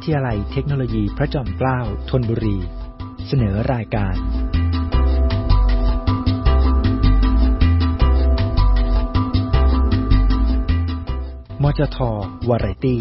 ทยาลัยเทคโนโลยีพระจอมเกล้าธนบุรีเสนอรายการมจท.วาไรตี้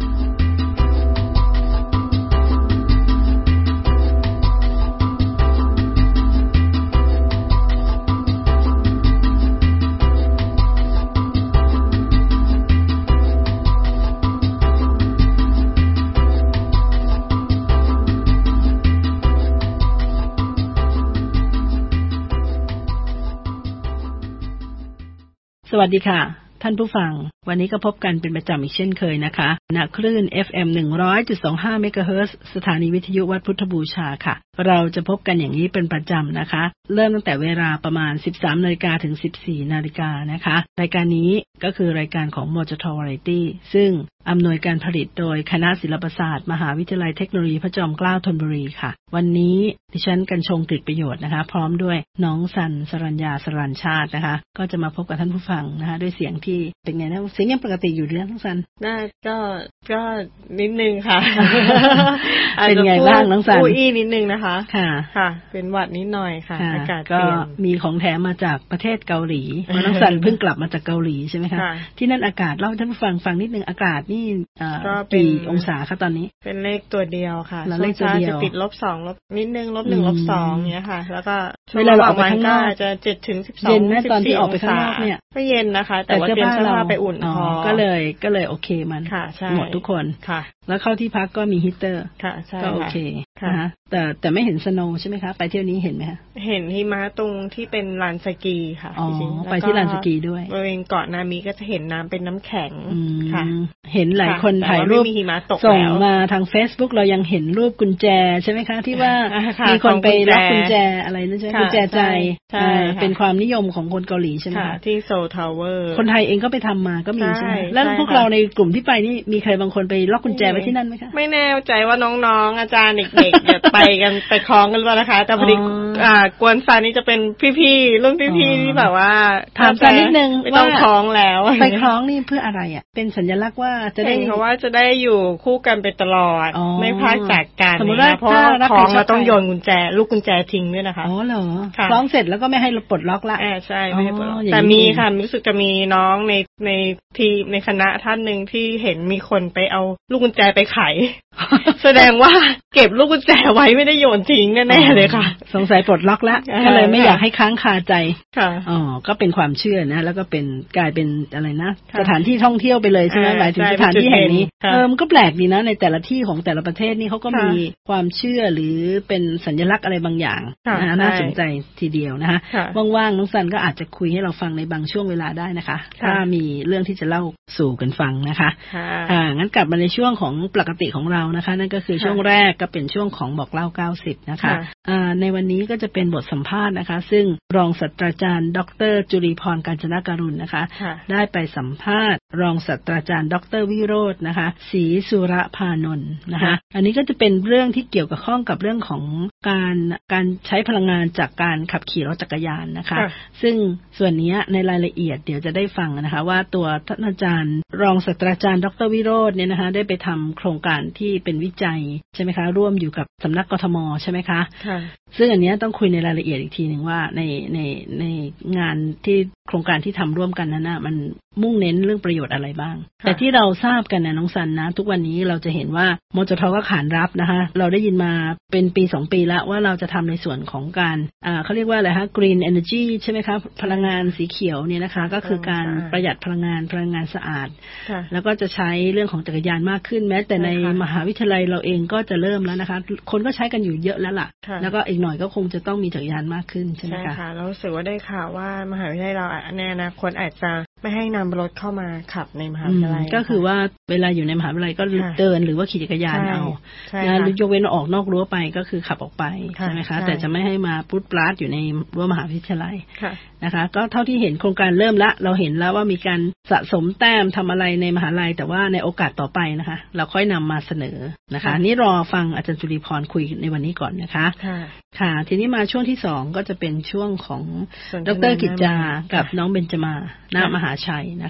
สวัสดีค่ะท่านผู้ฟังวันนี้ก็พบกันเป็นประจำอีกเช่นเคยนะคะณคลื่น FM 100.25 เมกะเฮิรตซ์สถานีวิทยุวัดพุทธบูชาค่ะเราจะพบกันอย่างนี้เป็นประจำนะคะเริ่มตั้งแต่เวลาประมาณ 13:00 นถึง 14:00 นนะคะรายการนี้ก็คือรายการของมจท.วาไรตี้ซึ่งอำนวยการผลิตโดยคณะศิลปศาสตร์มหาวิทยาลัยเทคโนโลยีพระจอมเกล้าธนบุรีค่ะวันนี้ดิฉันกัญชงกฤษประโยชน์นะคะพร้อมด้วยน้องสันสรัญญาสรัญชาตินะคะก็จะมาพบกับท่านผู้ฟังนะคะด้วยเสียงที่เป็นไงนะเสียงยังปกติอยู่หรือน้องสันน่าก็นิดนึงค่ะเป็นไงบ้างน้องสันอู้นิดนึงนะคะค่ะเป็นหวัดนิดหน่อยค่ะอากาศเปลี่ยนก็มีของแถมมาจากประเทศเกาหลีเพราะน้องสันเพิ่งกลับมาจากเกาหลีใช่ไหมคะที่นั่นอากาศเล่าให้ท่านผู้ฟังนิดนึงอากาศนี่กี่องศาคะตอนนี้เป็นเลขตัวเดียวค่ะเลขตัวเดียวจะติด-2 นิดนึง-1 -2 เงี้ยค่ะแล้วก็เวลาออกไปข้างนอกจะ7 ถึง 12 เย็นนะตอนที่ออกไปข้างนอกเนี่ยก็เย็นนะคะแต่ว่าเตรียมเสื้อผ้าไปอุ่นพอก็เลยโอเคมันหมดทุกคนค่ะแล้วเข้าที่พักก็มีฮีตเตอร์ค่ะใช่ก็โอเคนะคะแต่ไม่เห็นสโนว์ใช่ไหมคะไปเที่ยวนี้เห็นไหมคะเห็นหิมะตรงที่เป็นลานสกีค่ะจริงๆไปที่ลานสกีด้วยบริเวณเกาะนามิก็จะเห็นน้ำเป็นน้ำแข็งค่ะเห็นหลายคนถ่ายรูปส่งมาทาง Facebook เรายังเห็นรูปกุญแจใช่ไหมคะที่ว่ามีคนไปรับกุญแจอะไรนั่นใช่ไหมกุญแจใจเป็นความนิยมของคนเกาหลีใช่ไหมคะที่โซลทาวเวอร์คนไทยเองก็ไปทำมาก็มีใช่ไหมแล้วพวกเราในกลุ่มที่ไปนี่มีใครบางคนไปล็อกกุญแจไว้ที่นั่นไหมคะไม่แน่ใจว่าน้องๆอาจารย์เด็กๆจะไปกันไปคล้องกันหรือเปล่านะคะแต่พอดีกวนซานี่จะเป็นพี่ๆรุ่นพี่ๆที่แบบว่าถามซานิดนึงไม่ต้องคล้องแล้วไปคล้องนี่เพื่ออะไรอ่ะเป็นสัญลักษณ์ว่าจะได้เพราะว่าจะได้อยู่คู่กันไปตลอดไม่พลาดจากกันเพราะคล้องเราต้องโยนกุญแจลูกกุญแจทิ้งด้วยนะคะอ๋อเหรอคล้องเสร็จแล้วก็ไม่ให้ปลดล็อกละใช่ไม่ให้ปลดล็อกแต่มีค่ะรู้สึกจะมีน้องในทีมในคณะท่านนึงที่เห็นมีคนไปเอาลูกกุญแจไปไขแสดงว่าเก็บลูกกุญแจไว้ไม่ได้โยนทิ้งแน่ๆเลยค่ะสงสัยปลดล็อกแล้วก็เลยไม่อยากให้ค้างคาใจค่ะก็เป็นความเชื่อนะแล้วก็เป็นกลายเป็นอะไรนะสถานที่ท่องเที่ยวไปเลยใช่ไหมหมายถึงสถานที่แห่งนี้มันก็แปลกดีนะในแต่ละที่ของแต่ละประเทศนี่เขาก็มีความเชื่อหรือเป็นสัญลักษณ์อะไรบางอย่างน่าสนใจทีเดียวนะคะว่างๆน้องสันก็อาจจะคุยให้เราฟังในบางช่วงเวลาได้นะคะถ้ามีเรื่องที่จะเล่าสู่กันฟังนะคะงั้นกลับมาในช่วงของปกติของเรานะคะนั่นก็คือช่วงแรกก็เป็นช่วงของบอกเล่า90นะคะในวันนี้ก็จะเป็นบทสัมภาษณ์นะคะซึ่งรองศาสตราจารย์ดร.จุลีพรกาญจนการุณนะคะได้ไปสัมภาษณ์รองศาสตราจารย์ดร.วิโรจน์นะคะศรีสุรพานนท์นะคะอันนี้ก็จะเป็นเรื่องที่เกี่ยวกับข้องกับเรื่องของการใช้พลังงานจากการขับขี่รถจักรยานนะคะซึ่งส่วนนี้ในรายละเอียดเดี๋ยวจะได้ฟังนะคะว่าตัวท่านอาจารย์รองศาสตราจารย์ดร.วิโรจน์เนี่ยนะคะได้ไปทำโครงการที่เป็นวิจัยใช่ไหมคะร่วมอยู่กับสำนักกทมใช่ไหมคะซึ่งอันนี้ต้องคุยในรายละเอียดอีกทีหนึ่งว่าในงานที่โครงการที่ทำร่วมกันนั้นนะมันมุ่งเน้นเรื่องประโยชน์อะไรบ้างแต่ที่เราทราบกันนะน้องสันนะทุกวันนี้เราจะเห็นว่ามจท.ก็ขานรับนะคะเราได้ยินมาเป็นปี2ปีแล้วว่าเราจะทำในส่วนของการเขาเรียกว่าอะไรคะ green energy ใช่ไหมคะพลังงานสีเขียวเนี่ยนะคะก็คือการประหยัดพลังงานสะอาดแล้วก็จะใช้เรื่องของจักรยานมากขึ้นแม้แต่ในมหาวิทยาลัยเราเองก็จะเริ่มแล้วนะคะคนก็ใช้กันอยู่เยอะแล้วล่ะแล้วก็อีกหน่อยก็คงจะต้องมีจักรยานมากขึ้นใช่ไหมคะใช่ค่ะเรารู้สึกว่าได้ข่าวว่ามหาวิทยาลัยเราในอนาคตอาจจะไม่ให้นำรถเข้ามาขับในมหาวิทยาลัยก็คือว่าเวลาอยู่ในมหาวิทยาลัยก็เดินหรือว่าขี่จักรยานเอานะยกเว้นออกนอกรั้วไปก็คือขับออกไปใช่ไหมคะแต่จะไม่ให้มาพุดปลาดอยู่ในรั้วมหาวิทยาลัยนะคะก็เท่าที่เห็นโครงการเริ่มละเราเห็นแล้วว่ามีการสะสมแต้มทำอะไรในมหาลัยแต่ว่าในโอกาสต่อไปนะคะเราค่อยนำมาเสนอนะคะนี่รอฟังอาจารย์จุลีพรคุยในวันนี้ก่อนนะคะค่ะทีนี้มาช่วงที่2ก็จะเป็นช่วงของดร.กิจจากับน้องเบญจมาณมหาชัยนะคะ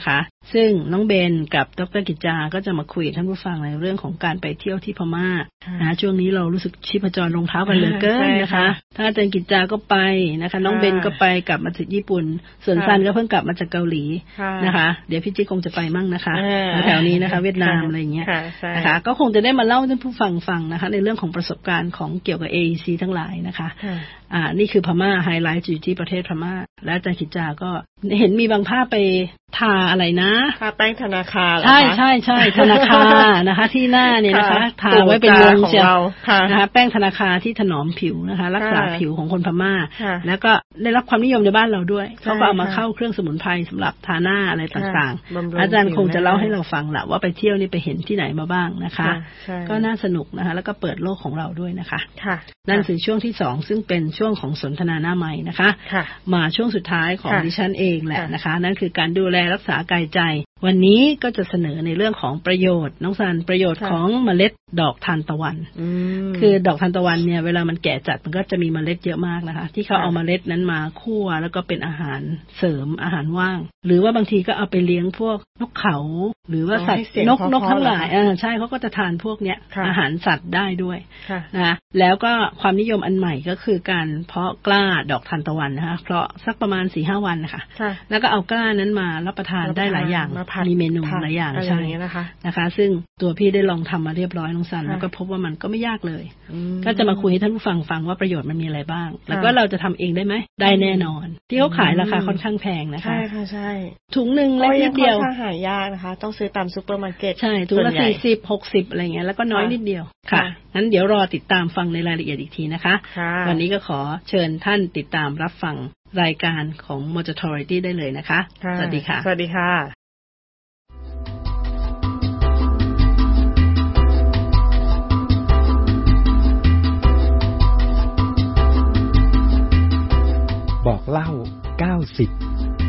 ซึ่งน้องเบนกับดร.กิจจาก็จะมาคุยท่านผู้ฟังในเรื่องของการไปเที่ยวที่พม่านะช่วงนี้เรารู้สึกชีพจรลงเท้ากันเหลือเกินนะคะถ้าอาจารย์กิจจาก็ไปนะคะน้องเบนก็ไปกลับมาจากญี่ปุ่นส่วนซันก็เพิ่งกลับมาจากเกาหลีนะคะเดี๋ยวพี่จิ๊กคงจะไปมั่งนะคะแถวนี้นะคะเวียดนามอะไรอย่างเงี้ยนะคะก็คงจะได้มาเล่าให้ท่านผู้ฟังฟังนะคะในเรื่องของประสบการณ์ของเกี่ยวกับ AEC ทั้งหลายนะคะนี่คือพม่าไฮไลท์อยู่ที่ประเทศพม่าและอาจารย์กิจจาก็เห็นมีบางภาพไปทาอะไรนะทาแป้งธนาคารใช่ใช่ใช่ธนาคารนะคะที่หน้าเนี่ยนะคะทาไว้เป็นวงเชียวนะคะแป้งธนาคารที่ถนอมผิวนะคะรักษาผิวของคนพม่าแล้วก็ได้รับความนิยมในบ้านเราด้วยเขาก็เอามาเข้าเครื่องสมุนไพรสำหรับทาหน้าอะไรต่างๆอาจารย์คงจะเล่าให้เราฟังแหละว่าไปเที่ยวนี่ไปเห็นที่ไหนมาบ้างนะคะก็น่าสนุกนะคะแล้วก็เปิดโลกของเราด้วยนะคะนั่นคือช่วงที่2ซึ่งเป็นช่วงของสนทนาหน้าไมค์นะคะมาช่วงสุดท้ายของดิฉันเองแหละนะคะนั่นคือการดูแลรักษากายใจวันนี้ก็จะเสนอในเรื่องของประโยชน์น้องซันประโยชน์ของเมล็ดดอกทานตะวันคือดอกทานตะวันเนี่ยเวลามันแก่จัดมันก็จะมีเมล็ดเยอะมากนะคะที่เขาเอาเมล็ดนั้นมาคั่วแล้วก็เป็นอาหารเสริมอาหารว่างหรือว่าบางทีก็เอาไปเลี้ยงพวกนกเขาหรือว่าสัตว์นกทั้งหลายใช่เขาก็จะทานพวกเนี้ยอาหารสัตว์ได้ด้วยนะแล้วก็ความนิยมอันใหม่ก็คือการเพาะกล้าดอกทานตะวันนะคะเพราะสักประมาณ 4-5 วันนะคะแล้วก็เอากล้านั้นมารับประทานได้หลายอย่างมีเมนูหลายอย่างใช่นะคะซึ่งตัวพี่ได้ลองทำมาเรียบร้อยน้องซันแล้วก็พบว่ามันก็ไม่ยากเลยก็จะมาคุยให้ท่านผู้ฟังว่าประโยชน์มันมีอะไรบ้างแล้วก็เราจะทำเองได้ไหมได้แน่นอนที่เขาขายราคาค่อนข้างแพงนะคะใช่ค่ะใช่ถุงนึงเล็กนิดเดียวหายากนะคะต้องซื้อตามซุปเปอร์มาร์เก็ตใช่ถุงละ40-60อะไรเงี้ยแล้วก็น้อยนิดเดียวค่ะงั้นเดี๋ยวรอติดตามฟังในรายละเอียดอีกทีนะคะวันนี้ก็ขอเชิญท่านติดตามรับฟังรายการของ Motority ได้เลยนะคะสวัสดีค่ะสวัสดีค่ะบอกเล่า90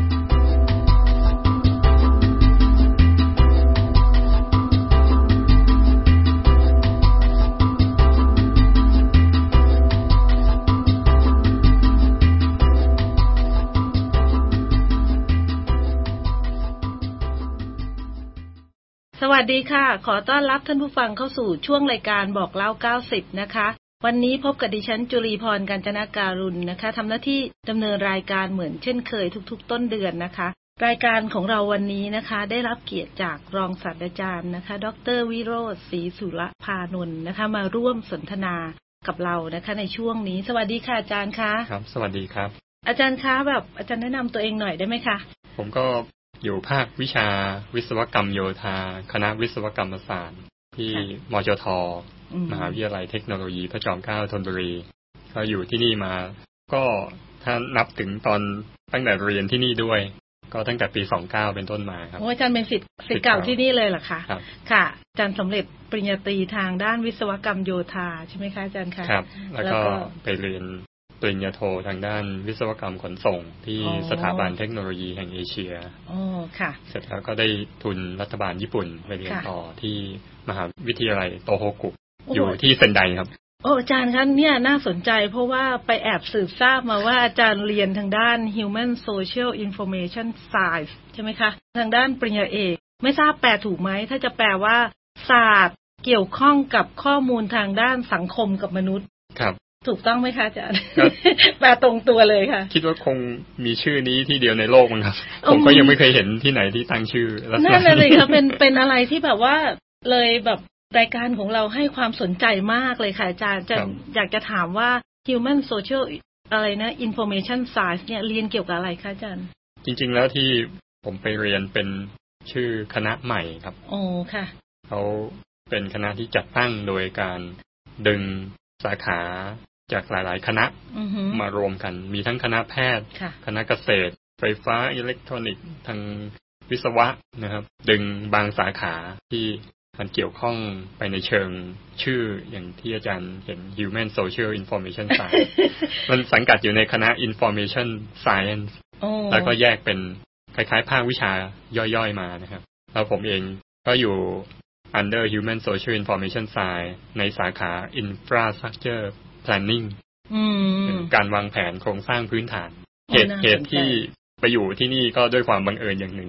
สวัสดีค่ะขอต้อนรับท่านผู้ฟังเข้าสู่ช่วงรายการบอกเล่า90นะคะวันนี้พบกับดิฉันจุลีพร กาญจนาการุณนะคะทำหน้าที่ดำเนินรายการเหมือนเช่นเคยทุกๆต้นเดือนนะคะรายการของเราวันนี้นะคะได้รับเกียรติจากรองศาสตราจารย์นะคะดร.วิโรจน์ ศรีสุรพานนท์นะคะมาร่วมสนทนากับเรานะคะในช่วงนี้สวัสดีค่ะอาจารย์คะครับสวัสดีครับอาจารย์คะแบบอาจารย์แนะนำตัวเองหน่อยได้ไหมคะผมก็อยู่ภาควิชาวิศวกรรมโยธาคณะวิศวกรรมศาสตร์ที่มจท.มหาวิทยาลัยเทคโนโลยีพระจอมเกล้าธนบุรีก็อยู่ที่นี่มาก็ถ้านับถึงตอนตั้งแต่เรียนที่นี่ด้วยก็ตั้งแต่ปี29เป็นต้นมาครับอาจารย์เป็นศิษย์เก่าที่นี่เลยเหรอคะค่ะอาจารย์สำเร็จปริญญาตรีทางด้านวิศวกรรมโยธาใช่ไหมคะอาจารย์คะครับแล้วก็ไปเรียนปริญญาโททางด้านวิศวกรรมขนส่งที่สถาบันเทคโนโลยีแห่งเอเชียค่ะเสร็จแล้วก็ได้ทุนรัฐบาลญี่ปุ่นไปเรียนต่อที่มหาวิทยาลัยโตโฮกุอยู่ที่เซนไดครับอาจารย์คะเนี่ยน่าสนใจเพราะว่าไปแอบสืบทราบมาว่าอาจารย์เรียนทางด้าน Human Social Information Science ใช่ไหมคะทางด้านปริญญาเอกไม่ทราบแปลถูกไหมถ้าจะแปลว่าศาสตร์เกี่ยวข้องกับข้อมูลทางด้านสังคมกับมนุษย์ครับถูกต้องไหมคะอาจารย์แปลตรงตัวเลยค่ะคิดว่าคงมีชื่อนี้ที่เดียวในโลกมั้งครับผมก็ยังไม่เคยเห็นที่ไหนที่ตั้งชื่อนั่นเลยครับเป็นอะไรที่แบบว่าเลยแบบรายการของเราให้ความสนใจมากเลยค่ะอาจารย์อยากจะถามว่า Human Social อะไรนะ Information Science เนี่ยเรียนเกี่ยวกับอะไรคะอาจารย์จริงๆแล้วที่ผมไปเรียนเป็นชื่อคณะใหม่ครับค่ะเขาเป็นคณะที่จัดตั้งโดยการดึงสาขาจากหลายๆคณะมารวมกันมีทั้งคณะแพทย์คณะเกษตรไฟฟ้าอิเล็กทรอนิกส์ทางวิศวะนะครับดึงบางสาขาที่มันเกี่ยวข้องไปในเชิงชื่ออย่างที่อาจารย์เห็น Human Social Information Science มันสังกัดอยู่ในคณะ Information Science แล้วก็แยกเป็นคล้ายๆภาควิชาย่อยๆมานะครับแล้วผมเองก็อยู่ Under Human Social Information Science ในสาขา Infrastructure Planning การวางแผนโครงสร้างพื้นฐานเหตุที่ไปอยู่ที่นี่ก็ด้วยความบังเอิญอย่างหนึ่ง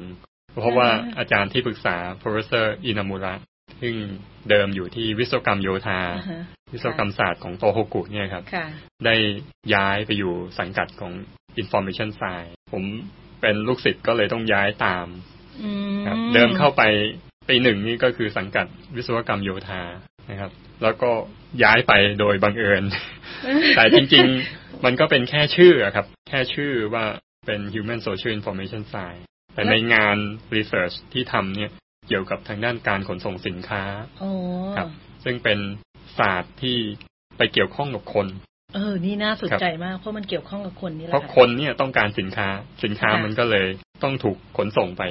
เพราะว่าอาจารย์ที่ปรึกษา Professor อินามุระซึ่งเดิมอยู่ที่วิศวกรรมโยธาวิศวกรรมศาสตร์ของโตโฮกุเนี่ยครับได้ย้ายไปอยู่สังกัดของ Information Science ผมเป็นลูกศิษย์ก็เลยต้องย้ายตามครับเดิมเข้าไปปีหนึ่งนี่ก็คือสังกัดวิศวกรรมโยธานะครับแล้วก็ย้ายไปโดยบังเอิญ แต่จริงๆมันก็เป็นแค่ชื่อครับแค่ชื่อว่าเป็น Human Social Information Science แต่ในงาน research ที่ทำเนี่ยเกี่ยวกับทางด้านการขนส่งสินค้าครับซึ่งเป็นศาสตร์ที่ไปเกี่ยวข้องกับคนนี่น่าสนใจมากเพราะมันเกี่ยวข้องกับคนนี่แหละเพราะคนเนี่ยต้องการสินค้ามันก็เลยต้องถูกขนส่งไป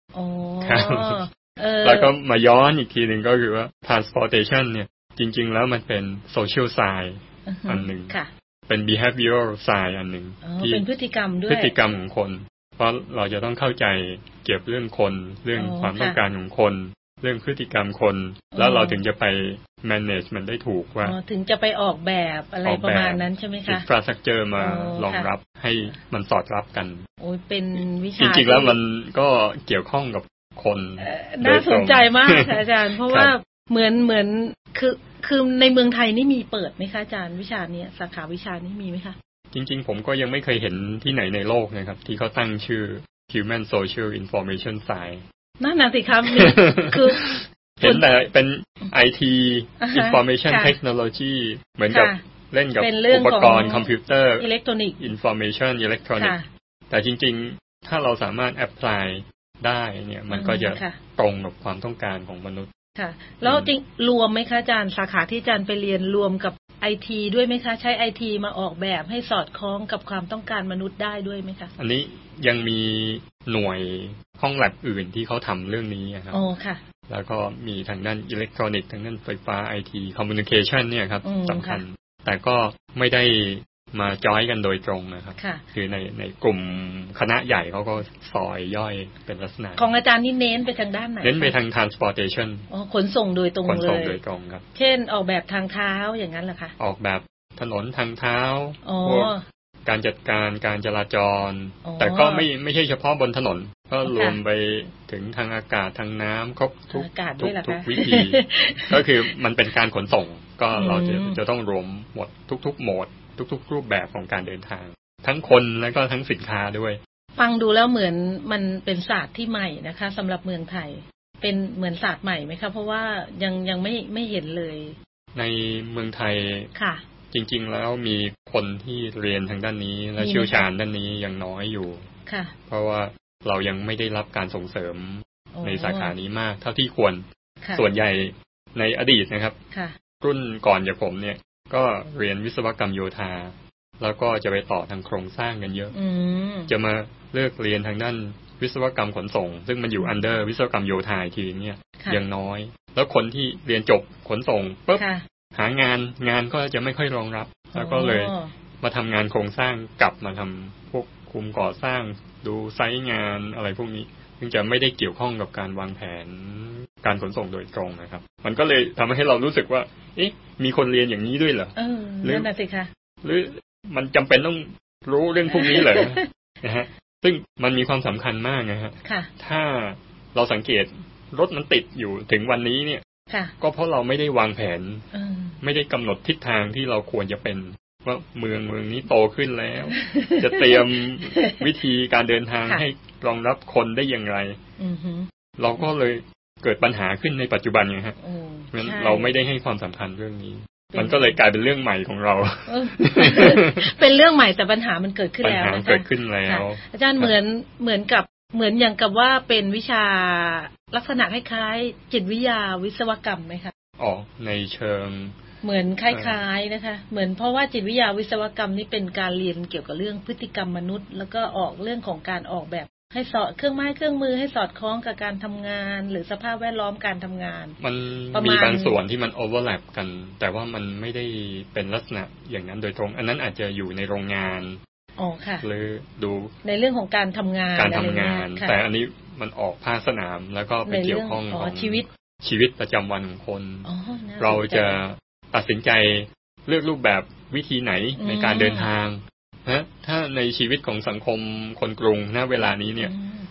แล้วก็มาย้อนอีกทีหนึ่งก็คือว่า transportation เนี่ยจริงๆแล้วมันเป็น social science อันหนึ่งเป็น behavioral science อันหนึ่งที่เป็นพฤติกรรมด้วยพฤติกรรมของคนเพราะเราจะต้องเข้าใจเกี่ยวกับเรื่องคนเรื่องความต้องการของคนเรื่องพฤติกรรมคนแล้วเราถึงจะไป manage มันได้ถูกว่าถึงจะไปออกแบบอะไรประมาณนั้นใช่ไหมคะ infrastructure มารองรับให้มันสอดรับกันโอ้ยเป็นวิชาจริงๆแล้วมันก็เกี่ยวข้องกับคนน่าสนใจมากค่ะอาจารย์เพราะว่าเหมือนคือในเมืองไทยนี่มีเปิดไหมคะอาจารย์วิชานี้สาขาวิชานี้มีไหมคะจริงๆผมก็ยังไม่เคยเห็นที่ไหนในโลกนะครับที่เขาตั้งชื่อ Human Social Information Science นั่นน่ะสิครับคือเห็นแต่เป็น IT Information Technology เหมือนกับเล่นกับอุปกรณ์คอมพิวเตอร์ Electronic Information Electronic แต่จริงๆถ้าเราสามารถ apply ได้เนี่ยมันก็จะตรงกับความต้องการของมนุษย์ค่ะแล้วจริงรวมไหมคะอาจารย์สาขาที่อาจารย์ไปเรียนรวมกับ IT ด้วยไหมคะใช้ IT มาออกแบบให้สอดคล้องกับความต้องการมนุษย์ได้ด้วยไหมคะอันนี้ยังมีหน่วยห้องแลบอื่นที่เขาทำเรื่องนี้ครับอ๋อค่ะแล้วก็มีทางด้านอิเล็กทรอนิกส์ทางด้านไฟฟ้า IT Communication เนี่ยครับสำคัญแต่ก็ไม่ได้มาจอยกันโดยตรงนะครับคือในกลุ่มคณะใหญ่เขาก็ซอยย่อยเป็นลักษณะของอาจารย์นี่เน้นไปทางด้านไหนเน้นไปทาง transportation ขนส่งโดยตรงเลยขนส่งโดยตรงครับเช่นออกแบบทางเท้าอย่างนั้นเหรอคะออกแบบถนนทางเท้าพวกการจัดการการจราจรแต่ก็ไม่ใช่เฉพาะบนถนนก็รวมไปถึงทางอากาศทางน้ำครบทุกวิธีก็คือมันเป็นการขนส่งก็เราจะต้องรวมหมดทุกโหมดทุกรูปแบบของการเดินทางทั้งคนแล้วก็ทั้งสินค้าด้วยฟังดูแล้วเหมือนมันเป็นศาสตร์ที่ใหม่นะคะสำหรับเมืองไทยเป็นเหมือนศาสตร์ใหม่ไหมคะเพราะว่ายังไม่เห็นเลยในเมืองไทยค่ะจริงๆแล้วมีคนที่เรียนทางด้านนี้และเชี่ยวชาญด้านนี้ยังน้อยอยู่ค่ะเพราะว่าเรายังไม่ได้รับการส่งเสริมในสาขานี้มากเท่าที่ควรส่วนใหญ่ในอดีตนะครับรุ่นก่อนจากผมเนี่ยก็เรียนวิศวกรรมโยธาแล้วก็จะไปต่อทางโครงสร้างกันเยอะจะมาเลือกเรียนทางด้านวิศวกรรมขนส่งซึ่งมันอยู่อันเดอร์วิศวกรรมโยธาทีเนี่ยยังน้อยแล้วคนที่เรียนจบขนส่งปุ๊บหางานก็จะไม่ค่อยรองรับแล้วก็เลยมาทำงานโครงสร้างกลับมาทำพวกคุมก่อสร้างดูไซต์งานอะไรพวกนี้ซึ่งจะไม่ได้เกี่ยวข้องกับการวางแผนการขนส่งโดยตรงนะครับมันก็เลยทำให้เรารู้สึกว่าเอ๊ะมีคนเรียนอย่างนี้ด้วยเหรอหรือนั่นน่ะสิคะหรือมันจำเป็นต้องรู้เรื่องพวกนี้เหรอนะฮะซึ่งมันมีความสำคัญมากนะฮะถ้าเราสังเกตรถมันติดอยู่ถึงวันนี้เนี่ยก็เพราะเราไม่ได้วางแผนไม่ได้กำหนดทิศทางที่เราควรจะเป็นว่าเมืองนี้โตขึ้นแล้วจะเตรียมวิธีการเดินทางให้รองรับคนได้อย่างไรเราก็เลยเกิดปัญหาขึ้นในปัจจุบันไงฮะงั้นเราไม่ได้ให้ความสำคัญเรื่องนี้มันก็เลยกลายเป็นเรื่องใหม่ของเราเป็นเรื่องใหม่แต่ปัญหามันเกิดขึ้นแล้วปัญหาเกิดขึ้นแล้วอาจารย์เหมือนอย่างกับว่าเป็นวิชาลักษณะคล้ายๆจิตวิทยาวิศวกรรมไหมคะอ๋อในเชิงเหมือนคล้ายๆนะคะเหมือนเพราะว่าจิตวิทยาวิศวกรรมนี่เป็นการเรียนเกี่ยวกับเรื่องพฤติกรรมมนุษย์แล้วก็ออกเรื่องของการออกแบบให้สอดเครื่องไม้เครื่องมือให้สอดคล้องกับการทำงานหรือสภาพแวดล้อมการทำงานมันมีบางส่วนที่มันโอเวอร์แลปกันแต่ว่ามันไม่ได้เป็นลักษณะอย่างนั้นโดยตรงอันนั้นอาจจะอยู่ในโรงงานอ๋อค่ะหรือดูในเรื่องของการทำงานแต่อันนี้มันออกภาคสนามแล้วก็ไปเกี่ยวข้องของชีวิตประจำวันของคนเราจะตัดสินใจเลือกรูปแบบวิธีไหนในการเดินทางถ้าในชีวิตของสังคมคนกรุงณเวลานี้เนี่ย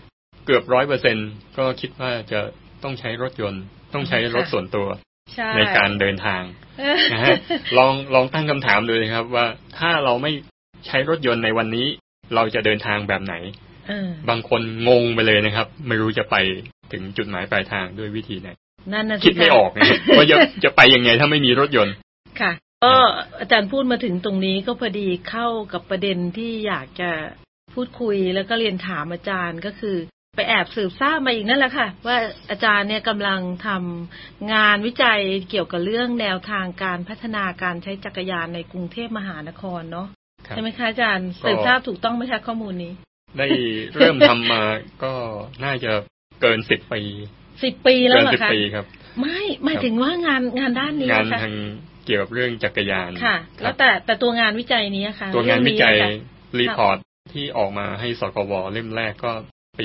เกือบ 100% ก็คิดว่าจะต้องใช้รถยนต์ต้องใช้รถส่วนตัวในการเดินทางนะฮะลองตั้งคำถามดูเลยครับว่าถ้าเราไม่ใช้รถยนต์ในวันนี้เราจะเดินทางแบบไหนบางคนงงไปเลยนะครับไม่รู้จะไปถึงจุดหมายปลายทางด้วยวิธีไหนคิดไม่ออกนะว่าจะไปยังไงถ้าไม่มีรถยนต์ค่ะก็อาจารย์พูดมาถึงตรงนี้ก็พอดีเข้ากับประเด็นที่อยากจะพูดคุยแล้วก็เรียนถามอาจารย์ก็คือไปแอบสืบทราบมาอีกนั่นแหละค่ะว่าอาจารย์เนี่ยกำลังทำงานวิจัยเกี่ยวกับเรื่องแนวทางการพัฒนาการใช้จักรยานในกรุงเทพมหานครเนาะใช่ไหมคะอาจารย์สืบทราบถูกต้องไหมคะข้อมูลนี้ได้เริ่มทำมาก็น่าจะเกิน10 ปี 10 ปีแล้วเหรอคะเกิน10 ปีครับไม่หมายถึงว่างานด้านนี้งานทางเกี่ยวกับเรื่องจักรยานค่ะแล้วแต่ตัวงานวิจัยนี้ค่ะตัวงานวิจัยรีพอร์ตที่ออกมาให้สกว.เล่มแรกก็ปี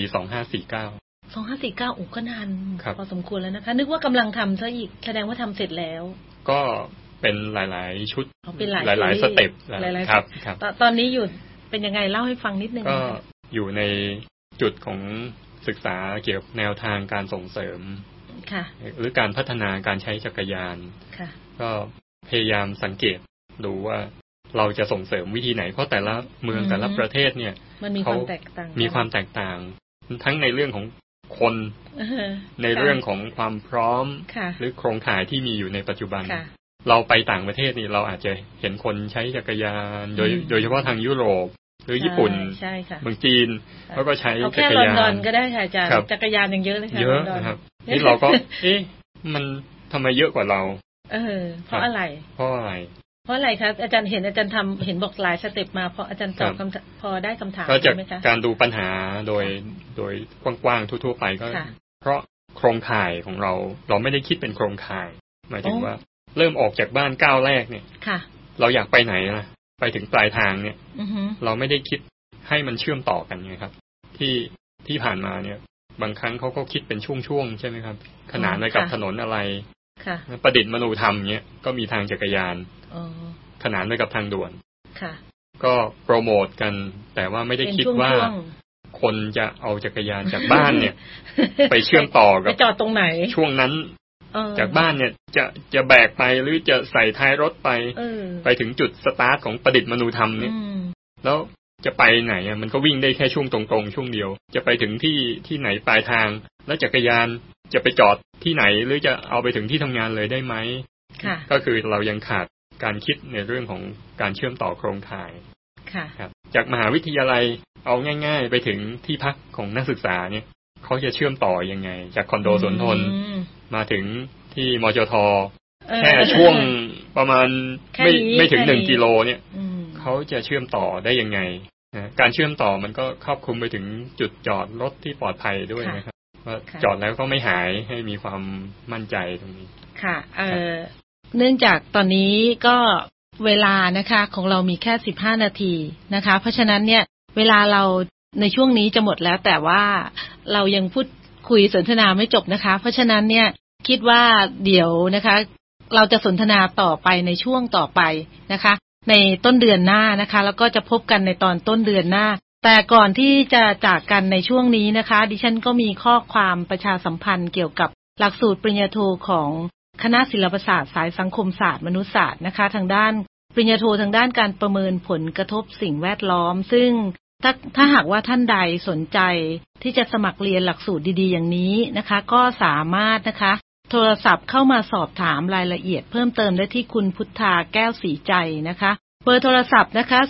2549 ก็นานพอสมควรแล้วนะคะนึกว่ากำลังทำซะอีกแสดงว่าทำเสร็จแล้วก็เป็นหลายๆชุดหลายๆสเต็ปครับตอนนี้อยู่เป็นยังไงเล่าให้ฟังนิดนึงก็อยู่ในจุดของศึกษาเกี่ยวกับแนวทางการส่งเสริมหรือการพัฒนาการใช้จักรยานก็พยายามสังเกตดูว่าเราจะส่งเสริมวิธีไหนเพราะแต่ละเมืองแต่ละประเทศเนี่ยมันมีความแตกต่างทั้งในเรื่องของคนในเรื่องของความพร้อมหรือโครงข่ายที่มีอยู่ในปัจจุบันเราไปต่างประเทศนี่เราอาจจะเห็นคนใช้จักรยานโดยเฉพาะทางยุโรปหรือญี่ปุ่นเมืองจีนเขาก็ใช้จักรยานแค่ลอนดอนก็ได้ค่ะอาจารย์จักรยานยังเยอะเลยค่ะเยอะนะครับนี่เราก็มันทำไมเยอะกว่าเราเพราะอะไรคะอาจารย์เห็นบอกหลายสเต็ปมาพออาจารย์ตอบพอได้คำถามใช่ไหมคะการดูปัญหาโดยกว้างๆทั่วๆไปก็เพราะโครงข่ายของเราไม่ได้คิดเป็นโครงข่ายหมายถึงว่าเริ่มออกจากบ้านก้าวแรกเนี่ยเราอยากไปไหนล่ะไปถึงปลายทางเนี่ยเราไม่ได้คิดให้มันเชื่อมต่อกันไงครับที่ผ่านมาเนี่ยบางครั้งเขาก็คิดเป็นช่วงๆใช่ไหมครับขนานไปกับถนนอะไรประดิษฐ์มนูธรรมเนี่ยก็มีทางจักรยานขนานไปกับทางด่วนก็โปรโมทกันแต่ว่าไม่ได้คิดว่าคนจะเอาจักรยานจากบ้านเนี่ยไปเชื่อมต่อกับจอดตรงไหนช่วงนั้นจากบ้านเนี่ยจะแบกไปหรือจะใส่ท้ายรถไปถึงจุดสตาร์ทของประดิษฐ์มนูธรรมเนี่ยแล้วจะไปไหนมันก็วิ่งได้แค่ช่วงตรงๆช่วงเดียวจะไปถึงที่ไหนปลายทางแล้วจักรยานจะไปจอดที่ไหนหรือจะเอาไปถึงที่ทำงานเลยได้ไหมก็คือเรายังขาดการคิดในเรื่องของการเชื่อมต่อโครงข่ายครับจากมหาวิทยาลัยเอาง่ายๆไปถึงที่พักของนักศึกษาเนี่ยเขาจะเชื่อมต่อยังไงจากคอนโดสวนทนมาถึงที่มจท.แค่ช่วงประมาณไม่ถึง1 กิโลเนี่ยเขาจะเชื่อมต่อได้ยังไงการเชื่อมต่อมันก็ครอบคลุมไปถึงจุดจอดรถที่ปลอดภัยด้วยนะครับว่าจอดแล้วก็ไม่หายให้มีความมั่นใจตรงนี้ค่ะเนื่องจากตอนนี้ก็เวลานะคะของเรามีแค่15 นาทีนะคะเพราะฉะนั้นเนี่ยเวลาเราในช่วงนี้จะหมดแล้วแต่ว่าเรายังพูดคุยสนทนาไม่จบนะคะเพราะฉะนั้นเนี่ยคิดว่าเดี๋ยวนะคะเราจะสนทนาต่อไปในช่วงต่อไปนะคะในต้นเดือนหน้านะคะแล้วก็จะพบกันในตอนต้นเดือนหน้าแต่ก่อนที่จะจากกันในช่วงนี้นะคะดิฉันก็มีข้อความประชาสัมพันธ์เกี่ยวกับหลักสูตรปริญญาโทของคณะศิลปศาสตร์สายสังคมศาสตร์มนุษยศาสตร์นะคะทางด้านปริญญาโททางด้านการประเมินผลกระทบสิ่งแวดล้อมซึ่งถ้าหากว่าท่านใดสนใจที่จะสมัครเรียนหลักสูตรดีๆอย่างนี้นะคะก็สามารถนะคะโทรศัพท์เข้ามาสอบถามรายละเอียดเพิ่มเติมได้ที่คุณพุทธาแก้วศรีใจนะคะเบอร์โทรศัพท์นะคะ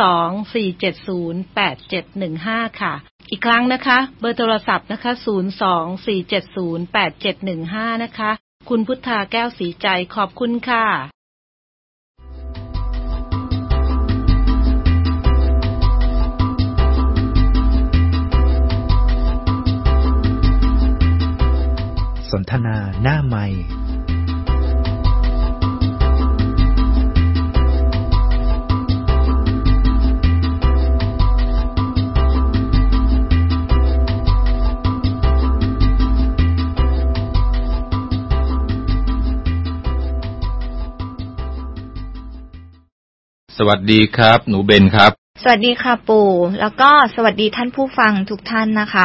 024708715ค่ะอีกครั้งนะคะเบอร์โทรศัพท์นะคะ024708715นะคะคุณพุทธาแก้วศรีใจขอบคุณค่ะสนทนาหน้าไมค์สวัสดีครับหนูเบนครับสวัสดีค่ะปู่แล้วก็สวัสดีท่านผู้ฟังทุกท่านนะคะ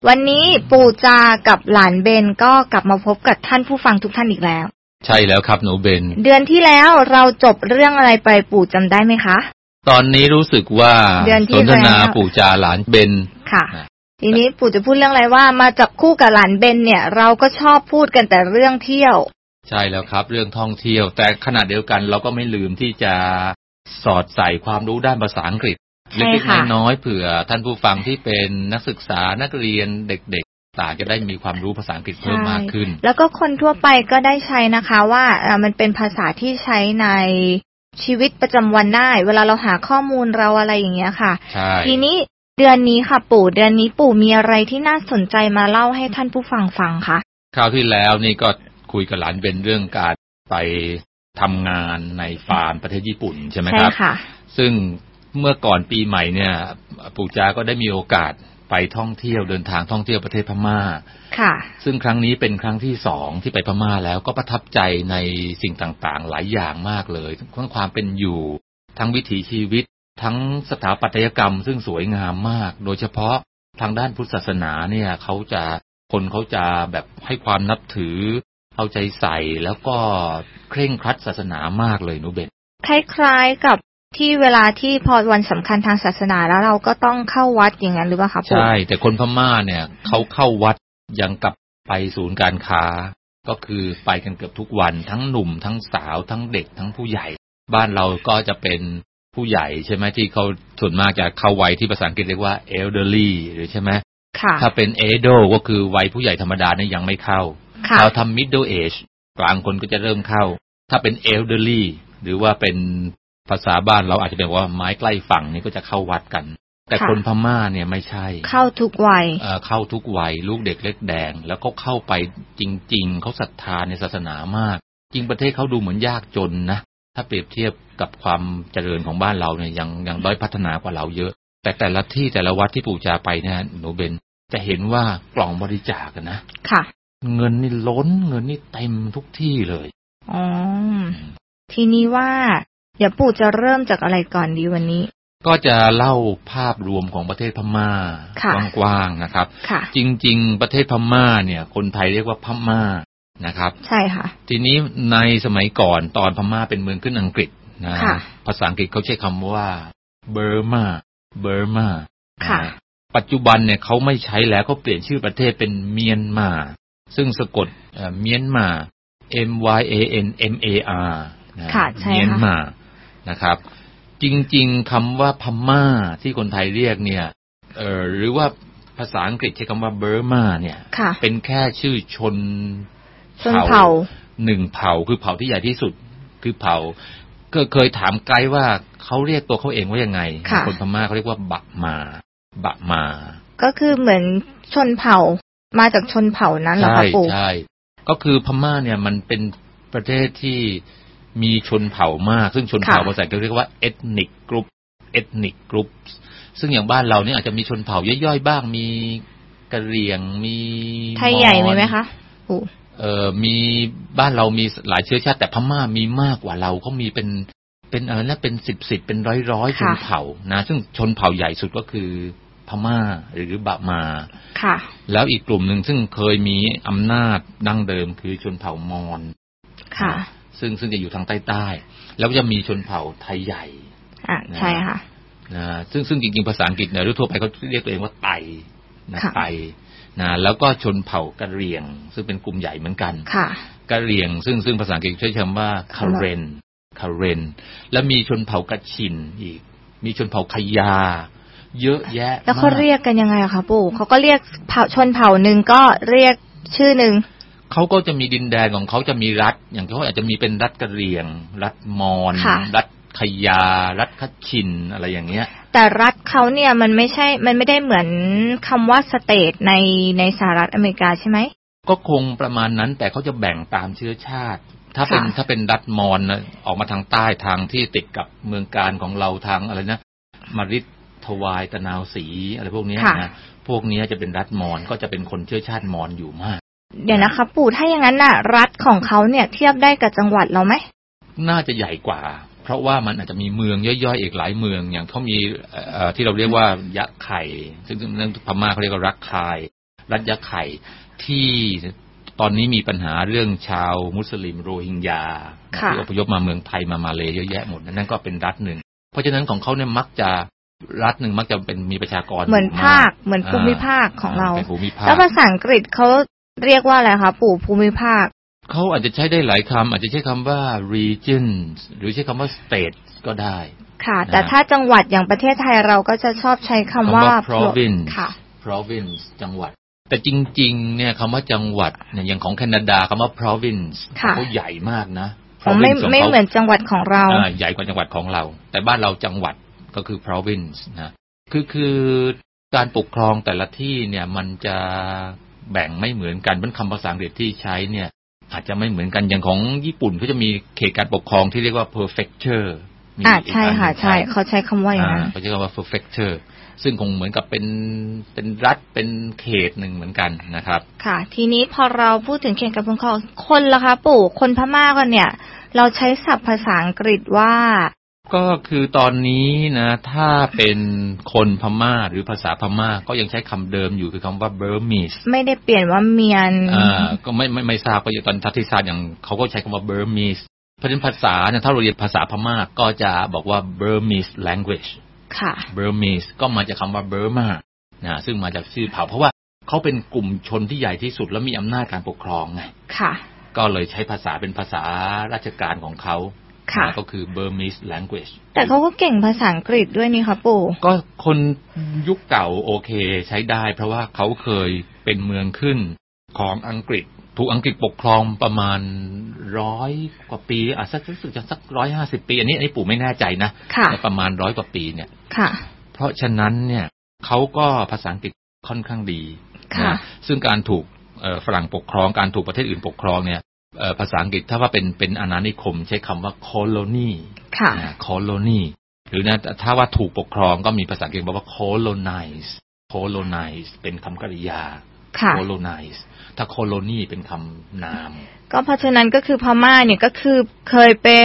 วันนี้ปู่จากับหลานเบนก็กลับมาพบกับท่านผู้ฟังทุกท่านอีกแล้วใช่แล้วครับหนูเบนเดือนที่แล้วเราจบเรื่องอะไรไปปู่จำได้ไหมคะตอนนี้รู้สึกว่าสนทนาปู่จาหลานเบนค่ะทีนี้ปู่จะพูดเรื่องอะไรว่ามาจับคู่กับหลานเบนเนี่ยเราก็ชอบพูดกันแต่เรื่องเที่ยวใช่แล้วครับเรื่องท่องเที่ยวแต่ขณะเดียวกันเราก็ไม่ลืมที่จะสอดใส่ความรู้ด้านภาษาอังกฤษเล็กๆน้อยๆเผื่อท่านผู้ฟังที่เป็นนักศึกษานักเรียนเด็กๆต่างจะได้มีความรู้ภาษาอังกฤษเพิ่มมากขึ้นแล้วก็คนทั่วไปก็ได้ใช้นะคะว่ามันเป็นภาษาที่ใช้ในชีวิตประจำวันได้เวลาเราหาข้อมูลเราอะไรอย่างเงี้ยค่ะทีนี้เดือนนี้ค่ะปู่เดือนนี้ปู่มีอะไรที่น่าสนใจมาเล่าให้ท่านผู้ฟังฟังคะคราวที่แล้วนี่ก็คุยกับหลานเป็นเรื่องการไปทำงานในฟาร์มประเทศญี่ปุ่นใช่ไหมครับใช่ค่ะซึ่งเมื่อก่อนปีใหม่เนี่ยปู่จาก็ได้มีโอกาสไปท่องเที่ยวเดินทางท่องเที่ยวประเทศพม่าค่ะซึ่งครั้งนี้เป็นครั้งที่2ที่ไปพม่าแล้วก็ประทับใจในสิ่งต่างๆหลายอย่างมากเลยทั้งความเป็นอยู่ทั้งวิถีชีวิตทั้งสถาปัตยกรรมซึ่งสวยงามมากโดยเฉพาะทางด้านพุทธศาสนาเนี่ยคนเขาจะแบบให้ความนับถือเอาใจใส่แล้วก็เคร่งครัดศาสนามากเลยนุเบนคล้ายๆกับที่เวลาที่พอวันสำคัญทางศาสนาแล้วเราก็ต้องเข้าวัดอย่างนั้นหรือเปล่าครับใช่แต่คนพม่าเนี่ยเขาเข้าวัดยังกับไปศูนย์การค้าก็คือไปกันเกือบทุกวันทั้งหนุ่มทั้งสาวทั้งเด็กทั้งผู้ใหญ่บ้านเราก็จะเป็นผู้ใหญ่ใช่ไหมที่เขาส่วนมากจะเข้าวัยที่ภาษาอังกฤษเรียกว่า elderly หรือใช่ไหมถ้าเป็น adult ก็คือวัยผู้ใหญ่ธรรมดาเนี่ยยังไม่เข้าเราทำ middle age กลางคนก็จะเริ่มเข้าถ้าเป็น elderly หรือว่าเป็นภาษาบ้านเราอาจจะเป็นว่าไม้ใกล้ฝั่งนี่ก็จะเข้าวัดกันแต่คนพม่าเนี่ยไม่ใช่เข้าทุกวัยเข้าทุกวัยลูกเด็กเล็กแดงแล้วก็เข้าไปจริงๆเขาศรัทธาในศาสนามากจริงประเทศเขาดูเหมือนยากจนนะถ้าเปรียบเทียบกับความเจริญของบ้านเราเนี่ยยังด้อยพัฒนากว่าเราเยอะแต่ละที่แต่ละวัดที่ปู่จาไปเนี่ยหนูเบนจะเห็นว่ากล่องบริจาคนะค่ะเงินนี่ล้นเงินนี่เต็มทุกที่เลยอ๋อทีนี้ว่าเดี๋ยวปู่จะเริ่มจากอะไรก่อนดีวันนี้ก็จะเล่าภาพรวมของประเทศพม่ากว้างๆนะครับจริงๆประเทศพม่าเนี่ยคนไทยเรียกว่าพม่านะครับใช่ค่ะทีนี้ในสมัยก่อนตอนพม่าเป็นเมืองขึ้นอังกฤษนะภาษาอังกฤษเขาใช้คำว่าเบอร์มาปัจจุบันเนี่ยเขาไม่ใช้แล้วเขาเปลี่ยนชื่อประเทศเป็นเมียนมาซึ่งสะกดเมียนมา MYANMAR เมียนมานะครับจริงๆคำว่าพม่าที่คนไทยเรียกเนี่ยหรือว่าภาษาอังกฤษใช้คำว่าเบอร์มาเนี่ยเป็นแค่ชื่อชนเผ่าหนึ่งเผ่าคือเผ่าที่ใหญ่ที่สุดคือเผ่าก็เคยถามไกด์ว่าเขาเรียกตัวเขาเองว่ายังไงคนพม่าเขาเรียกว่าบะมาก็คือเหมือนชนเผ่ามาจากชนเผ่านั้นเหรอคะปู่ใช่ก็คือพม่าเนี่ยมันเป็นประเทศที่มีชนเผ่ามากซึ่งชนเผ่าภาษาอังกฤษเรียกว่า ethnic group ซึ่งอย่างบ้านเราเนี่ยอาจจะมีชนเผ่าย่อยๆบ้างมีกะเหรี่ยงมีไทยใหญ่ไหมคะปู่มีบ้านเรามีหลายเชื้อชาติแต่พม่ามีมากกว่าเราเขามีเป็นอะไรนะเป็น10เป็นร้อยชนเผ่านะซึ่งชนเผ่าใหญ่สุดก็คือพม่าหรือบะมาค่ะแล้วอีกกลุ่มหนึ่งซึ่งเคยมีอำนาจดั้งเดิมคือชนเผ่ามอญค่ะซึ่งจะอยู่ทางใต้แล้วจะมีชนเผ่าไทยใหญ่ใช่ค่ะนะซึ่งจริงๆภาษาอังกฤษเนี่ยทั่วไปเขาเรียกตัวเองว่าไตนะไตนะแล้วก็ชนเผ่ากะเหรี่ยงซึ่งเป็นกลุ่มใหญ่เหมือนกันกะเหรี่ยงซึ่งภาษาอังกฤษใช้คำว่าคาเรนแล้วมีชนเผ่ากะชินอีกมีชนเผ่าขยาเยอะแยะแล้วเขาเรียกกันยังไงคะปู่เขาก็เรียกชนเผ่านึงก็เรียกชื่อนึงเขาก็จะมีดินแดนของเขาจะมีรัฐอย่างเขาอาจจะมีเป็นรัฐกะเหรี่ยงรัฐมอญรัฐขยารัฐคัชชินอะไรอย่างเงี้ยแต่รัฐเขาเนี่ยมันไม่ได้เหมือนคำว่าสเตทในสหรัฐอเมริกาใช่ไหมก็คงประมาณนั้นแต่เขาจะแบ่งตามเชื้อชาติถ้าเป็นรัฐมอญนะออกมาทางใต้ทางที่ติดกับเมืองการของเราทางอะไรนะมาริดทวายตะนาวศรีอะไรพวกนี้นะพวกนี้จะเป็นรัฐมอญก็จะเป็นคนเชื้อชาติมอญอยู่มากเดี๋ยวนะคะปู่ถ้าอย่างนั้นน่ะรัฐของเขาเนี่ยเทียบได้กับจังหวัดเราไหมน่าจะใหญ่กว่าเพราะว่ามันอาจจะมีเมืองย่อยๆอีกหลายเมืองอย่างเขามีที่เราเรียกว่ายะไข่ซึ่งพม่าเขาเรียกว่ารักคายรัฐยะไข่ที่ตอนนี้มีปัญหาเรื่องชาวมุสลิมโรฮิงญาที่อพยพมาเมืองไทยมาเลเยอะแยะหมดนั่นก็เป็นรัฐหนึ่งเพราะฉะนั้นของเขาเนี่ยมักจะรัฐหนึ่งมักจะเป็นมีประชากรเหมือนภาคเหมือนภูมิภาคของเราแล้วภาษาอังกฤษเขาเรียกว่าอะไรคะปู่ภูมิภาคเขาอาจจะใช้ได้หลายคำอาจจะใช้คำว่า region หรือใช้คำว่า state ก็ได้ค่ะแต่ถ้าจังหวัดอย่างประเทศไทยเราก็จะชอบใช้คำว่า province ค่ะ province จังหวัดแต่จริงๆเนี่ยคำว่าจังหวัดเนี่ยอย่างของแคนาดาคำว่า province เขาใหญ่มากนะไม่เหมือนจังหวัดของเราใหญ่กว่าจังหวัดของเราแต่บ้านเราจังหวัดก็คือ province นะคือการปกครองแต่ละที่เนี่ยมันจะแบ่งไม่เหมือนกันเป็นคำภาษาอังกฤษที่ใช้เนี่ยอาจจะไม่เหมือนกันอย่างของญี่ปุ่นเขาจะมีเขตการปกครองที่เรียกว่า prefecture ใช่ค่ะใช่เขาใช้คำว่าอย่างนั้นเขาใช้คำว่า prefecture ซึ่งคงเหมือนกับเป็นรัฐเป็นเขตหนึ่งเหมือนกันนะครับค่ะทีนี้พอเราพูดถึงเขตการปกครองคนล่ะคะปู่คนพม่ากันเนี่ยเราใช้ศัพท์ภาษาอังกฤษว่าก็คือตอนนี้นะถ้าเป็นคนพม่าหรือภาษาพม่าก็ยังใช้คำเดิมอยู่คือคำว่า Burmese ไม่ได้เปลี่ยนว่าเมียนก็ไม่ทราบก็ตอนทัศน์ศาสตร์อย่างเขาก็ใช้คำว่า Burmese เพราะฉะนั้นภาษาเนี่ยถ้าเราเรียนภาษาพม่าก็จะบอกว่า Burmese language ค่ะ Burmese ก็มาจากคำว่า Burma นะซึ่งมาจากชื่อเผ่าเพราะว่าเขาเป็นกลุ่มชนที่ใหญ่ที่สุดและมีอำนาจการปกครองไงค่ะก็เลยใช้ภาษาเป็นภาษาราชการของเขาก็คือ Burmese language แต่เขาก็เก่งภาษาอังกฤษด้วยนี่ครับปู่ก็คนยุคเก่าโอเคใช้ได้เพราะว่าเขาเคยเป็นเมืองขึ้นของอังกฤษถูกอังกฤษปกครองประมาณ100 กว่าปีสักรู้สึกจะสัก150 ปีอันนี้ปู่ไม่แน่ใจนะประมาณ100 กว่าปีเนี่ยเพราะฉะนั้นเนี่ยเขาก็ภาษาอังกฤษค่อนข้างดีนะซึ่งการถูกฝรั่งปกครองการถูกประเทศอื่นปกครองเนี่ยภาษาอังกฤษถ้าว่าเป็นอาณานิคมใช้คำว่า colony colony หรือนะถ้าว่าถูกปกครองก็มีภาษาอังกฤษบอกว่า colonize เป็นคำกริยา colonize ถ้า colony เป็นคำนามก็เพราะฉะนั้นก็คือพม่าเนี่ยก็คือเคยเป็น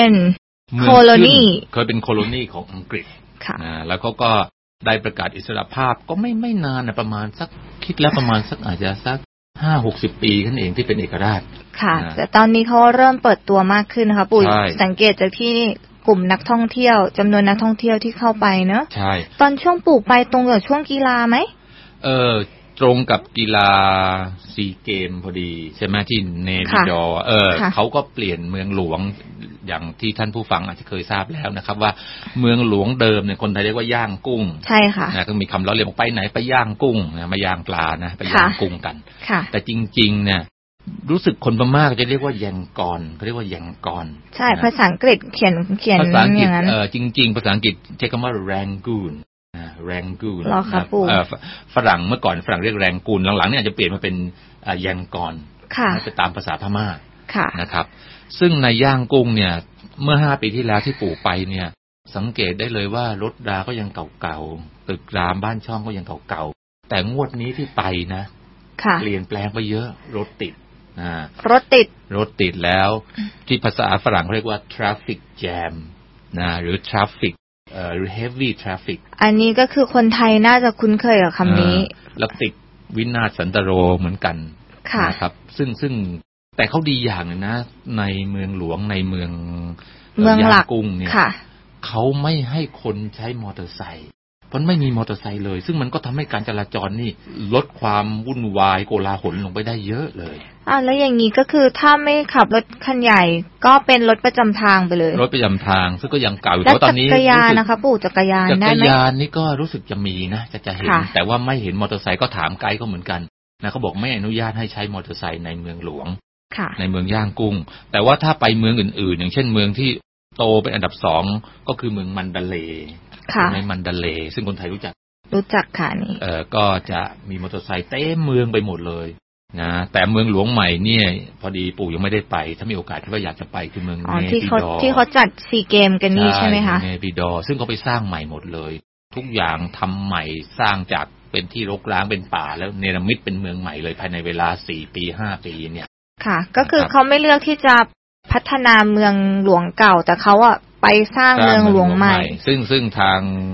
colony เคยเป็น colony ของอังกฤษแล้วเขาก็ได้ประกาศอิสรภาพก็ไม่นานนะประมาณสักคิดแล้วประมาณสักอาจจะสัก50-60 ปีนั่นเองที่เป็นเอกราชค่ะแต่ตอนนี้เขาเริ่มเปิดตัวมากขึ้นนะคะปู่สังเกตจากที่กลุ่มนักท่องเที่ยวจำนวนนักท่องเที่ยวที่เข้าไปเนอะใช่ตอนช่วงปู่ไปตรงกับช่วงกีฬาไหมตรงกับกีฬาซีเกมพอดีใช่ไหมที่เนปิดอร์เขาก็เปลี่ยนเมืองหลวงอย่างที่ท่านผู้ฟังอาจจะเคยทราบแล้วนะครับว่าเมืองหลวงเดิมเนี่ยคนไทยเรียกว่าย่างกุ้งใช่ค่ะก็มีคำล้อเลียนไปไหนไปย่างกุ้งมาย่างปลานะไปย่างกุ้งกันแต่จริงๆเนี่ยรู้สึกคนพม่าจะเรียกว่าแยงกอนเขาเรียกว่าแยงกอนใช่ภาษาอังกฤษเขียนภาษาอังกฤษจริงๆภาษาอังกฤษใช้คำว่า Rangoon Rangoon ฝรั่งเมื่อก่อนฝรั่งเรียก Rangoon หลังๆเนี่ยอาจจะเปลี่ยนมาเป็นแยงกอนจะตามภาษาพม่านะครับซึ่งในย่างกุ้งเนี่ยเมื่อ5 ปีที่แล้วที่ปู่ไปเนี่ยสังเกตได้เลยว่ารถราก็ยังเก่าๆตึกรามบ้านช่องก็ยังเก่าๆแต่งวดนี้ที่ไปนะเปลี่ยนแปลงไปเยอะรถติดรถติดแล้วที่ภาษาฝรั่งเรียกว่า traffic jam นะหรือ traffic หรือ heavy traffic อันนี้ก็คือคนไทยน่าจะคุ้นเคยกับคำนี้แล้วติดวินาศสันตโรเหมือนกันนะครับซึ่งแต่เขาดีอย่างนึงนะในเมืองหลวงในเมืองหลักกุ้งเนี่ยเขาไม่ให้คนใช้มอเตอร์ไซค์เพราะไม่มีมอเตอร์ไซค์เลยซึ่งมันก็ทำให้การจราจรนี่ลดความวุ่นวายโกลาหลลงไปได้เยอะเลยแล้วอย่างนี้ก็คือถ้าไม่ขับรถคันใหญ่ก็เป็นรถประจำทางไปเลยรถประจำทางซึ่งก็ยังเก่าอยู่เพราะตอนนี้จักรยานนะคะปู่จักรยานได้ไหมจักรยานนี่ก็รู้สึกจะมีนะจะเห็นแต่ว่าไม่เห็นมอเตอร์ไซค์ก็ถามไกด์ก็เหมือนกันนะเขาบอกไม่อนุญาตให้ใช้มอเตอร์ไซค์ในเมืองหลวงในเมืองย่างกุ้งแต่ว่าถ้าไปเมืองอื่นๆอย่างเช่นเมืองที่โตเป็นอันดับ2ก็คือเมืองมันดาเลในมันดาเลซึ่งคนไทยรู้จักค่ะนี่ก็จะมีมอเตอร์ไซค์เต็มเมืองไปหมดเลยนะแต่เมืองหลวงใหม่เนี่ยพอดีปู่ยังไม่ได้ไปถ้ามีโอกาสก็อยากจะไปคือเมืองเนปิดอร์ที่เขาจัดซีเกมกันนี่ใช่ไหมคะเนปิดอร์ซึ่งเขาไปสร้างใหม่หมดเลยทุกอย่างทำใหม่สร้างจากเป็นที่รกร้างเป็นป่าแล้วเนรมิตเป็นเมืองใหม่เลยภายในเวลา4 ปี 5 ปีเนี่ยค่ะก็คือเขาไม่เลือกที่จะพัฒนาเมืองหลวงเก่าแต่เขาไปสร้างเมืองหลวงใหม่ซึ่งทาง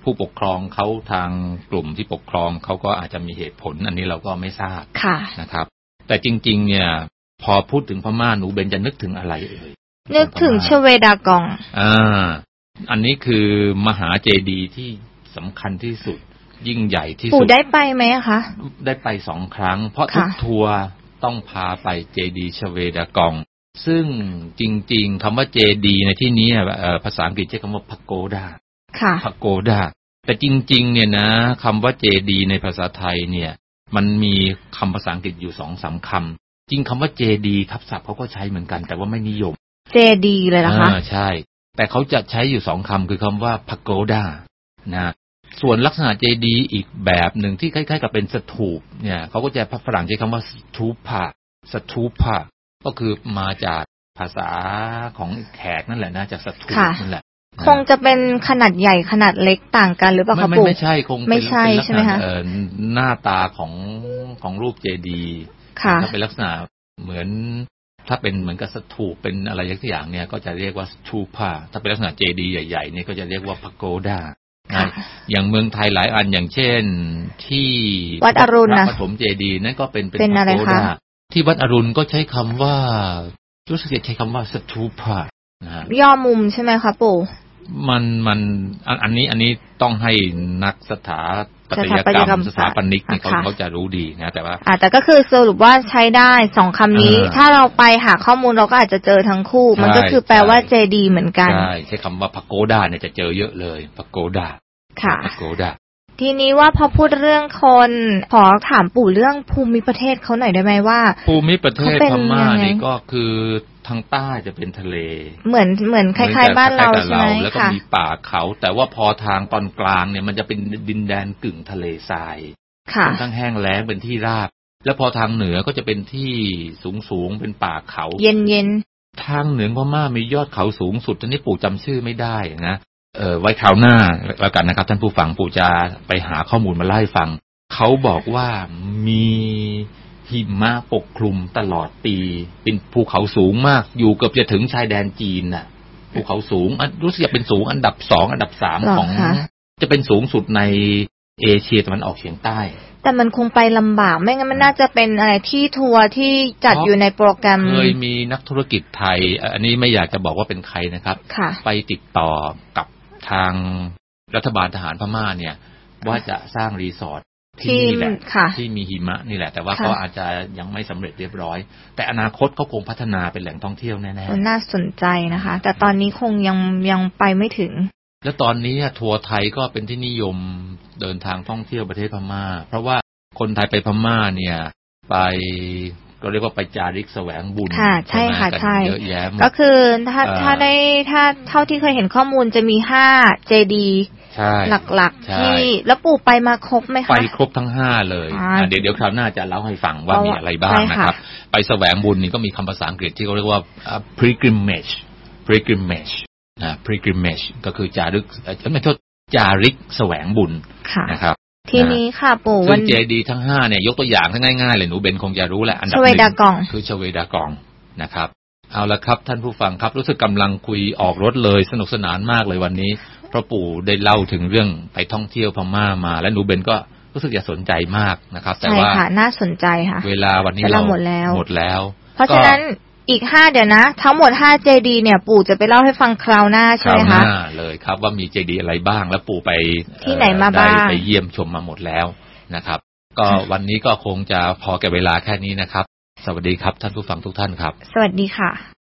ผู้ปกครองเขาทางกลุ่มที่ปกครองเขาก็อาจจะมีเหตุผลอันนี้เราก็ไม่ทราบนะครับแต่จริงๆเนี่ยพอพูดถึงพม่าหนูเบนจะนึกถึงอะไรเอ่ยนึกถึงชเวดากองอันนี้คือมหาเจดีย์ที่สำคัญที่สุดยิ่งใหญ่ที่สุดปู่ได้ไปไหมคะได้ไป2 ครั้งเพราะทุกทัวร์ต้องพาไปเจดีย์ชเวดากองซึ่งจริงๆคำว่าเจดีย์ในที่นี้ภาษาอังกฤษใช้คำว่าพาโกดาพาโกดาแต่จริงๆเนี่ยนะคำว่าเจดีย์ในภาษาไทยเนี่ยมันมีคำภาษาอังกฤษอยู่ 2-3 คำจริงคำว่าเจดีย์ทับศัพท์เขาก็ใช้เหมือนกันแต่ว่าไม่นิยมเจดีย์เลยนะคะใช่แต่เขาจะใช้อยู่2 คำคือคำว่าพาโกดานะส่วนลักษณะเจดีย์อีกแบบหนึ่งที่คล้ายๆกับเป็นสถูปเนี่ยเขาก็จะฝรั่งใช้คำว่าสถูปะก็คือมาจากภาษาของแขกนั่นแหละนะจากสถูปนั่นแหละคงจะเป็นขนาดใหญ่ขนาดเล็กต่างกันหรือเปล่าคะปู่ไม่ใช่คงไม่ใช่ใช่ไหมคะหน้าตาของรูปเจดีย์ถ้าเป็นลักษณะเหมือนถ้าเป็นเหมือนกับสถูปเป็นอะไรอย่างเนี่ยก็จะเรียกว่าสถูปะถ้าเป็นลักษณะเจดีย์ใหญ่ๆเนี่ยก็จะเรียกว่าพาโกดาอย่างเมืองไทยหลายอันอย่างเช่นที่วัดอรุณนะปฐมเจดีย์นั่นก็เป็นพาโกดาที่วัดอรุณก็ใช้คำว่ารู้สึกจะใช้คำว่าสถูปะนะย่อมุมใช่ไหมคะปู่มันอันนี้ต้องให้นักสถาปัตยกรรมสถาปนิกเนี่ยเขาจะรู้ดีนะแต่ว่าแต่ก็คือสรุปว่าใช้ได้2 คำนี้ถ้าเราไปหาข้อมูลเราก็อาจจะเจอทั้งคู่มันก็คือแปลว่าเจดีย์เหมือนกันใช้คำว่าพาโกดาเนี่ยจะเจอเยอะเลยพาโกดาพาโกดาทีนี้ว่าพอพูดเรื่องคนขอถามปู่เรื่องภูมิประเทศเขาหน่อยได้ไหมว่าภูมิประเทศพม่านี่ก็คือทางใต้จะเป็นทะเลเหมือนคล้ายๆบ้านเราใช่ไหมแล้วก็มีป่าเขาแต่ว่าพอทางตอนกลางเนี่ยมันจะเป็นดินแดนกึ่งทะเลทรายค่อนข้างแห้งแล้งเป็นที่ราบแล้วพอทางเหนือก็จะเป็นที่สูงเป็นป่าเขาเย็นทางเหนือพม่ามียอดเขาสูงสุดตอนนี้ปู่จำชื่อไม่ได้นะไว้คราวหน้าแล้วกันนะครับท่านผู้ฟังปู่จะไปหาข้อมูลมาเล่าให้ฟังเขาบอกว่ามีหิมะปกคลุมตลอดปีเป็นภูเขาสูงมากอยู่เกือบจะถึงชายแดนจีนน่ะภูเขาสูงรู้สึกจะเป็นสูงอันดับ2อันดับ3ของจะเป็นสูงสุดในเอเชียตะวันออกเฉียงใต้แต่มันคงไปลำบากไม่งั้นมันน่าจะเป็นอะไรที่ทัวร์ที่จัดอยู่ในโปรแกรมเคยมีนักธุรกิจไทยอันนี้ไม่อยากจะบอกว่าเป็นใครนะครับไปติดต่อกับทางรัฐบาลทหารพม่าเนี่ยว่าจะสร้างรีสอร์ทที่นี่แหละที่มีหิมะนี่แหละแต่ว่าก็อาจจะยังไม่สำเร็จเรียบร้อยแต่อนาคตเขาคงพัฒนาเป็นแหล่งท่องเที่ยวแน่ๆน่าสนใจนะคะแต่ตอนนี้คงยังไปไม่ถึงแล้วตอนนี้ทัวร์ไทยก็เป็นที่นิยมเดินทางท่องเที่ยวประเทศพม่าเพราะว่าคนไทยไปพม่าเนี่ยไปก็เรียกว่าไปจาริกแสวงบุญใช่ค่ะใช่ก็คือถ้าเท่าที่เคยเห็นข้อมูลจะมี5 เจดีย์หลักๆที่แล้วปู่ไปมาครบไหมคะไปครบทั้ง5เลยเดี๋ยวคราวหน้าจะเล่าให้ฟังว่ามีอะไรบ้างนะครับไปแสวงบุญนี่ก็มีคำภาษาอังกฤษที่เขาเรียกว่า pilgrimage นะ pilgrimage ก็คือจาริกจาริกแสวงบุญนะครับทีนี้ค่ะปู่วันเจดีทั้ง5เนี่ยยกตัวอย่างง่ายๆเลยหนูเบนคงจะรู้แหละอันดับ1คือชเวดากองนะครับเอาละครับท่านผู้ฟังครับรู้สึกกำลังคุยออกรถเลยสนุกสนานมากเลยวันนี้เพราะปู่ได้เล่าถึงเรื่องไปท่องเที่ยวพม่ามาและหนูเบนก็รู้สึกจะสนใจมากนะครับแต่ว่าใช่ค่ะน่าสนใจค่ะเวลาวันนี้เราหมดแล้วเพราะฉะนั้นอีก5เดี๋ยวนะทั้งหมด5 เจดีย์เนี่ยปู่จะไปเล่าให้ฟังคราวหน้าใช่ไหมคะคราวหน้าเลยครับว่ามีเจดีย์อะไรบ้างแล้วปู่ไปที่ไหนมาบ้างไปเยี่ยมชมมาหมดแล้วนะครับก็วันนี้ก็คงจะพอแก่เวลาแค่นี้นะครับสวัสดีครับท่านผู้ฟังทุกท่านครับสวัสดีค่ะ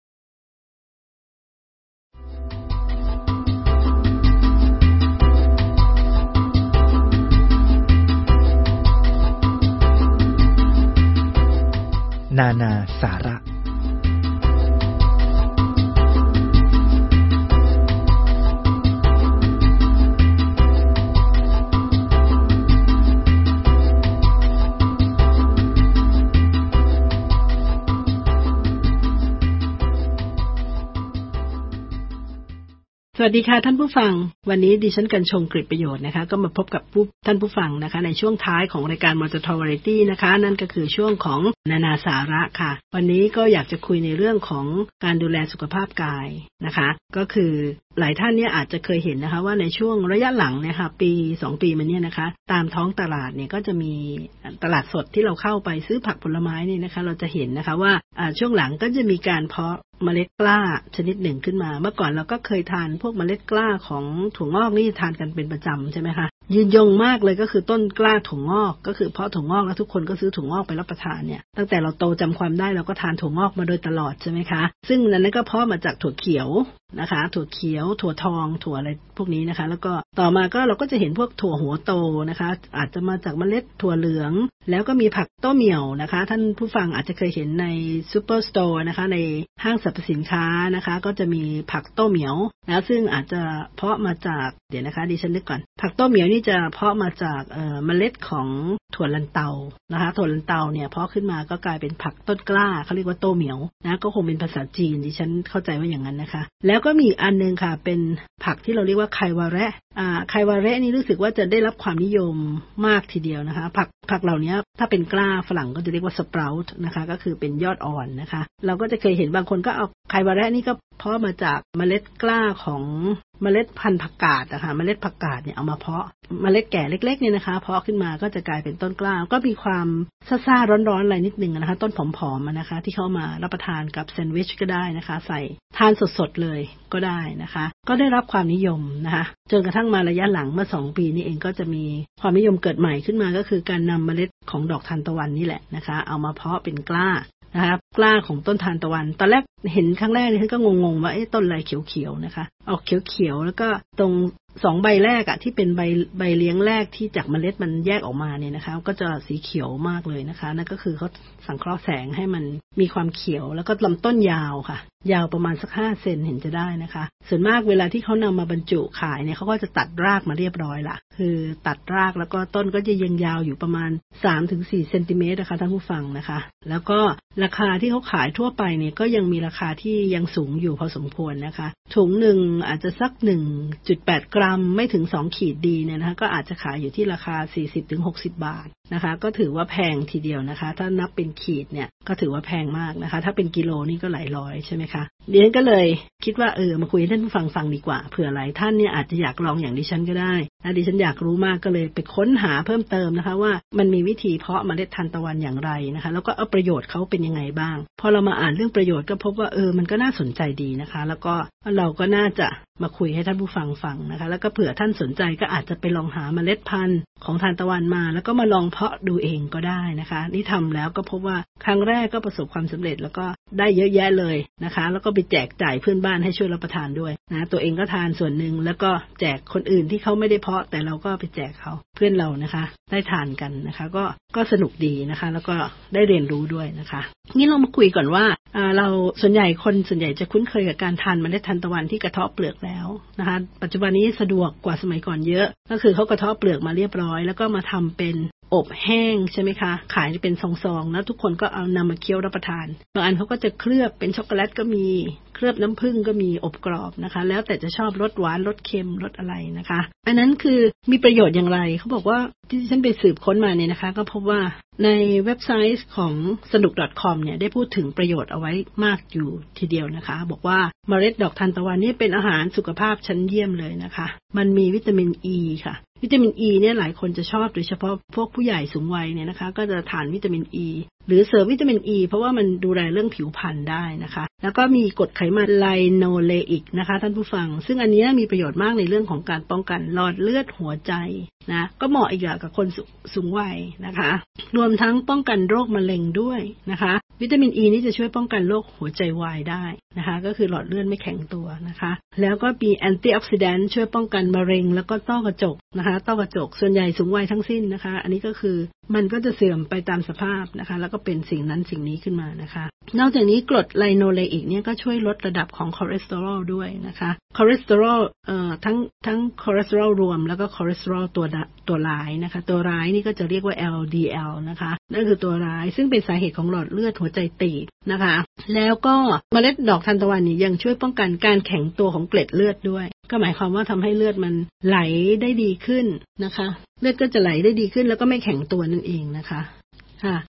นานาสาระสวัสดีค่ะท่านผู้ฟังวันนี้ดิฉันกันชงกฤษประโยชน์นะคะก็มาพบกับท่านผู้ฟังนะคะในช่วงท้ายของรายการมอเตอร์ทอวาไรตี้นะคะนั่นก็คือช่วงของนานาสาระค่ะวันนี้ก็อยากจะคุยในเรื่องของการดูแลสุขภาพกายนะคะก็คือหลายท่านเนี่ยอาจจะเคยเห็นนะคะว่าในช่วงระยะหลังเนี่ยค่ะปี2ปีมาเนี่ยนะคะตามท้องตลาดเนี่ยก็จะมีตลาดสดที่เราเข้าไปซื้อผักผลไม้นี่นะคะเราจะเห็นนะคะว่าช่วงหลังก็จะมีการเพาะเมล็ดกล้าชนิดหนึ่งขึ้นมาเมื่อก่อนเราก็เคยทานพวกเมล็ดกล้าของถั่วงอกนี่ทานกันเป็นประจำใช่ไหมคะยืนยงมากเลยก็คือต้นกล้าถั่วงอกก็คือเพาะถั่วงอกแล้วทุกคนก็ซื้อถั่วงอกไปรับประทานเนี่ยตั้งแต่เราโตจำความได้เราก็ทานถั่วงอกมาโดยตลอดใช่ไหมคะซึ่งนั้นก็เพาะมาจากถั่วเขียวนะคะถั่วเขียวถั่วทองถั่วอะไรพวกนี้นะคะแล้วก็ต่อมาก็เราก็จะเห็นพวกถั่วหัวโตนะคะอาจจะมาจากเมล็ดถั่วเหลืองแล้วก็มีผักโต้เหมี่ยวนะคะท่านผู้ฟังอาจจะเคยเห็นในซูเปอร์สโตร์นะคะในห้างสรรพสินค้านะคะก็จะมีผักโต้เหมี่ยวนะซึ่งอาจจะเพาะมาจากเดี๋ยวนะคะดิฉันนึกก่อนผักโต้เหมี่ยวนี่จะเพาะมาจากเมล็ดของถั่วลันเตานะคะถั่วลันเตาเนี่ยเพาะขึ้นมาก็กลายเป็นผักต้นกล้าเขาเรียกว่าโต้เหมี่ยวนะก็คงเป็นภาษาจีนดิฉันเข้าใจว่าอย่างนั้นนะคะแล้วก็มีอันนึงค่ะเป็นผักที่เราเรียกว่าไควาเระไควาเระนี่รู้สึกว่าจะได้รับความนิยมมากทีเดียวนะคะผักเหล่านี้ถ้าเป็นกล้าฝรั่งก็จะเรียกว่าสปราวต์นะคะก็คือเป็นยอดอ่อนนะคะเราก็จะเคยเห็นบางคนก็เอาไควาเระนี่ก็เพาะมาจากเมล็ดกล้าของเมล็ดพันธุ์ผักกาดนะคะเมล็ดผักกาดเนี่ยเอามาเพาะเมล็ดแก่เล็กๆเนี่ยนะคะเพาะขึ้นมาก็จะกลายเป็นต้นกล้าก็มีความซ่าๆร้อนๆอะไรนิดนึงนะคะต้นผอมๆนะคะที่เข้ามารับประทานกับแซนด์วิชก็ได้นะคะใส่ทานสดๆเลยก็ได้นะคะก็ได้รับความนิยมนะคะจนกระทั่งมาระยะหลังเมื่อ2ปีนี้เองก็จะมีความนิยมเกิดใหม่ขึ้นมาก็คือการนำเมล็ดของดอกทานตะวันนี่แหละนะคะเอามาเพาะเป็นกล้านะคะกล้าของต้นทานตะวันตอนแรกเห็นครั้งแรกนี่ฉันก็งงๆว่าต้นอะไรเขียวๆนะคะออกเขียวๆแล้วก็ตรง2ใบแรกที่เป็นใบเลี้ยงแรกที่จากเมล็ดมันแยกออกมาเนี่ยนะคะก็จะสีเขียวมากเลยนะคะนั่นก็คือเขาสังเคราะห์แสงให้มันมีความเขียวแล้วก็ลำต้นยาวค่ะยาวประมาณสัก5 เซนเห็นจะได้นะคะส่วนมากเวลาที่เขานำมาบรรจุขายเนี่ยเขาก็จะตัดรากมาเรียบร้อยละคือตัดรากแล้วก็ต้นก็จะยังยาวอยู่ประมาณ 3-4 เซนติเมตรนะคะท่านผู้ฟังนะคะแล้วก็ราคาที่เขาขายทั่วไปเนี่ยก็ยังมีราคาที่ยังสูงอยู่พอสมควรนะคะถุงหนึ่งอาจจะสัก 1.8 กรัมไม่ถึง2ขีดดีเนี่ยนะคะก็อาจจะขายอยู่ที่ราคา 40-60 บาทนะคะก็ถือว่าแพงทีเดียวนะคะถ้านับเป็นขีดเนี่ยก็ถือว่าแพงมากนะคะถ้าเป็นกิโลนี่ก็หลายร้อยใช่ไหมคะดิฉันก็เลยคิดว่ามาคุยให้ท่านผู้ฟังดีกว่าเผื่อหลายท่านเนี่ยอาจจะอยากลองอย่างดิฉันก็ได้นะดิฉันอยากรู้มากก็เลยไปค้นหาเพิ่มเติมนะคะว่ามันมีวิธีเพาะเมล็ดทานตะวันอย่างไรนะคะแล้วก็เอาประโยชน์เขาเป็นยังไงบ้างพอเรามาอ่านเรื่องประโยชน์ก็พบว่ามันก็น่าสนใจดีนะคะแล้วก็เราก็น่าจะมาคุยให้ท่านผู้ฟังฟังนะคะแล้วก็เผื่อท่านสนใจก็อาจจะไปลองหาเมล็ดพันธุ์ของทานตะวันมาแล้วก็มาลองเพาะดูเองก็ได้นะคะนี่ทำแล้วก็พบว่าครั้งแรกก็ประสบความสำเร็จแล้วก็ได้เยอะแยะเลยนะคะแล้วก็ไปแจกจ่ายเพื่อนบ้านให้ช่วยรับประทานด้วยนะตัวเองก็ทานส่วนหนึ่งแล้วก็แจกคนอื่นที่เขาไม่ได้เพาะแต่เราก็ไปแจกเขาเพื่อนเรานะคะได้ทานกันนะคะก็สนุกดีนะคะแล้วก็ได้เรียนรู้ด้วยนะคะนี่เรามาคุยก่อนว่าเราส่วนใหญ่จะคุ้นเคยกับการทานเมล็ดทานตะวันที่กระเทาะเปลือกแล้วนะคะปัจจุบันนี้สะดวกกว่าสมัยก่อนเยอะก็คือเขากระเทาะเปลือกมาเรียบร้อยแล้วก็มาทำเป็นอบแห้งใช่ไหมคะขายเป็นซองๆแล้วทุกคนก็เอานำมาเคี้ยวรับประทานบางอันเขาก็จะเคลือบเป็นช็อกโกแลตก็มีเคลือบน้ำผึ้งก็มีอบกรอบนะคะแล้วแต่จะชอบรสหวานรสเค็มรสอะไรนะคะอันนั้นคือมีประโยชน์อย่างไรเขาบอกว่าที่ฉันไปสืบค้นมาเนี่ยนะคะก็พบว่าในเว็บไซต์ของสนุก .com เนี่ยได้พูดถึงประโยชน์เอาไว้มากอยู่ทีเดียวนะคะบอกว่าเมล็ดดอกทานตะวันนี่เป็นอาหารสุขภาพชั้นเยี่ยมเลยนะคะมันมีวิตามินอีค่ะวิตามินอีเนี่ยหลายคนจะชอบโดยเฉพาะพวกผู้ใหญ่สูงวัยเนี่ยนะคะก็จะทานวิตามินอีหรือเสริมวิตามินอีเพราะว่ามันดูแลเรื่องผิวพรรณได้นะคะแล้วก็มีกรดไขมันไลโนเลอิกนะคะท่านผู้ฟังซึ่งอันนี้มีประโยชน์มากในเรื่องของการป้องกันหลอดเลือดหัวใจนะก็เหมาะอีกกับคนสูงวัยนะคะรวมทั้งป้องกันโรคมะเร็งด้วยนะคะวิตามินอีนี่จะช่วยป้องกันโรคหัวใจวายได้นะคะก็คือหลอดเลือดไม่แข็งตัวนะคะแล้วก็มีแอนตี้ออกซิแดนต์ช่วยป้องกันมะเร็งแล้วก็ต้อกระจกนะคะต้อกระจกส่วนใหญ่สูงวัยทั้งสิ้นนะคะอันนี้ก็คือมันก็จะเสื่อมไปตามสภาพนะคะแล้วก็เป็นสิ่งนั้นสิ่งนี้ขึ้นมานะคะนอกจากนี้กรดไลโนเลอิกเนี่ยก็ช่วยลดระดับของคอเลสเตอรอลด้วยนะคะคอเลสเตอรอลทั้งคอเลสเตอรอลรวมแล้วก็คอเลสเตอรอลตัวร้ายนะคะตัวร้ายนี่ก็จะเรียกว่า LDL นะคะนั่นคือตัวร้ายซึ่งเป็นสาเหตุของหลอดเลือดหัวใจตีบนะคะแล้วก็เมล็ดดอกทานตะวันนี่ยังช่วยป้องกันการแข็งตัวของเกล็ดเลือดด้วยก็หมายความว่าทำให้เลือดมันไหลได้ดีขึ้นนะคะเลือดก็จะไหลได้ดีขึ้นแล้วก็ไม่แข็งตัวนั่นเองนะคะค่ะ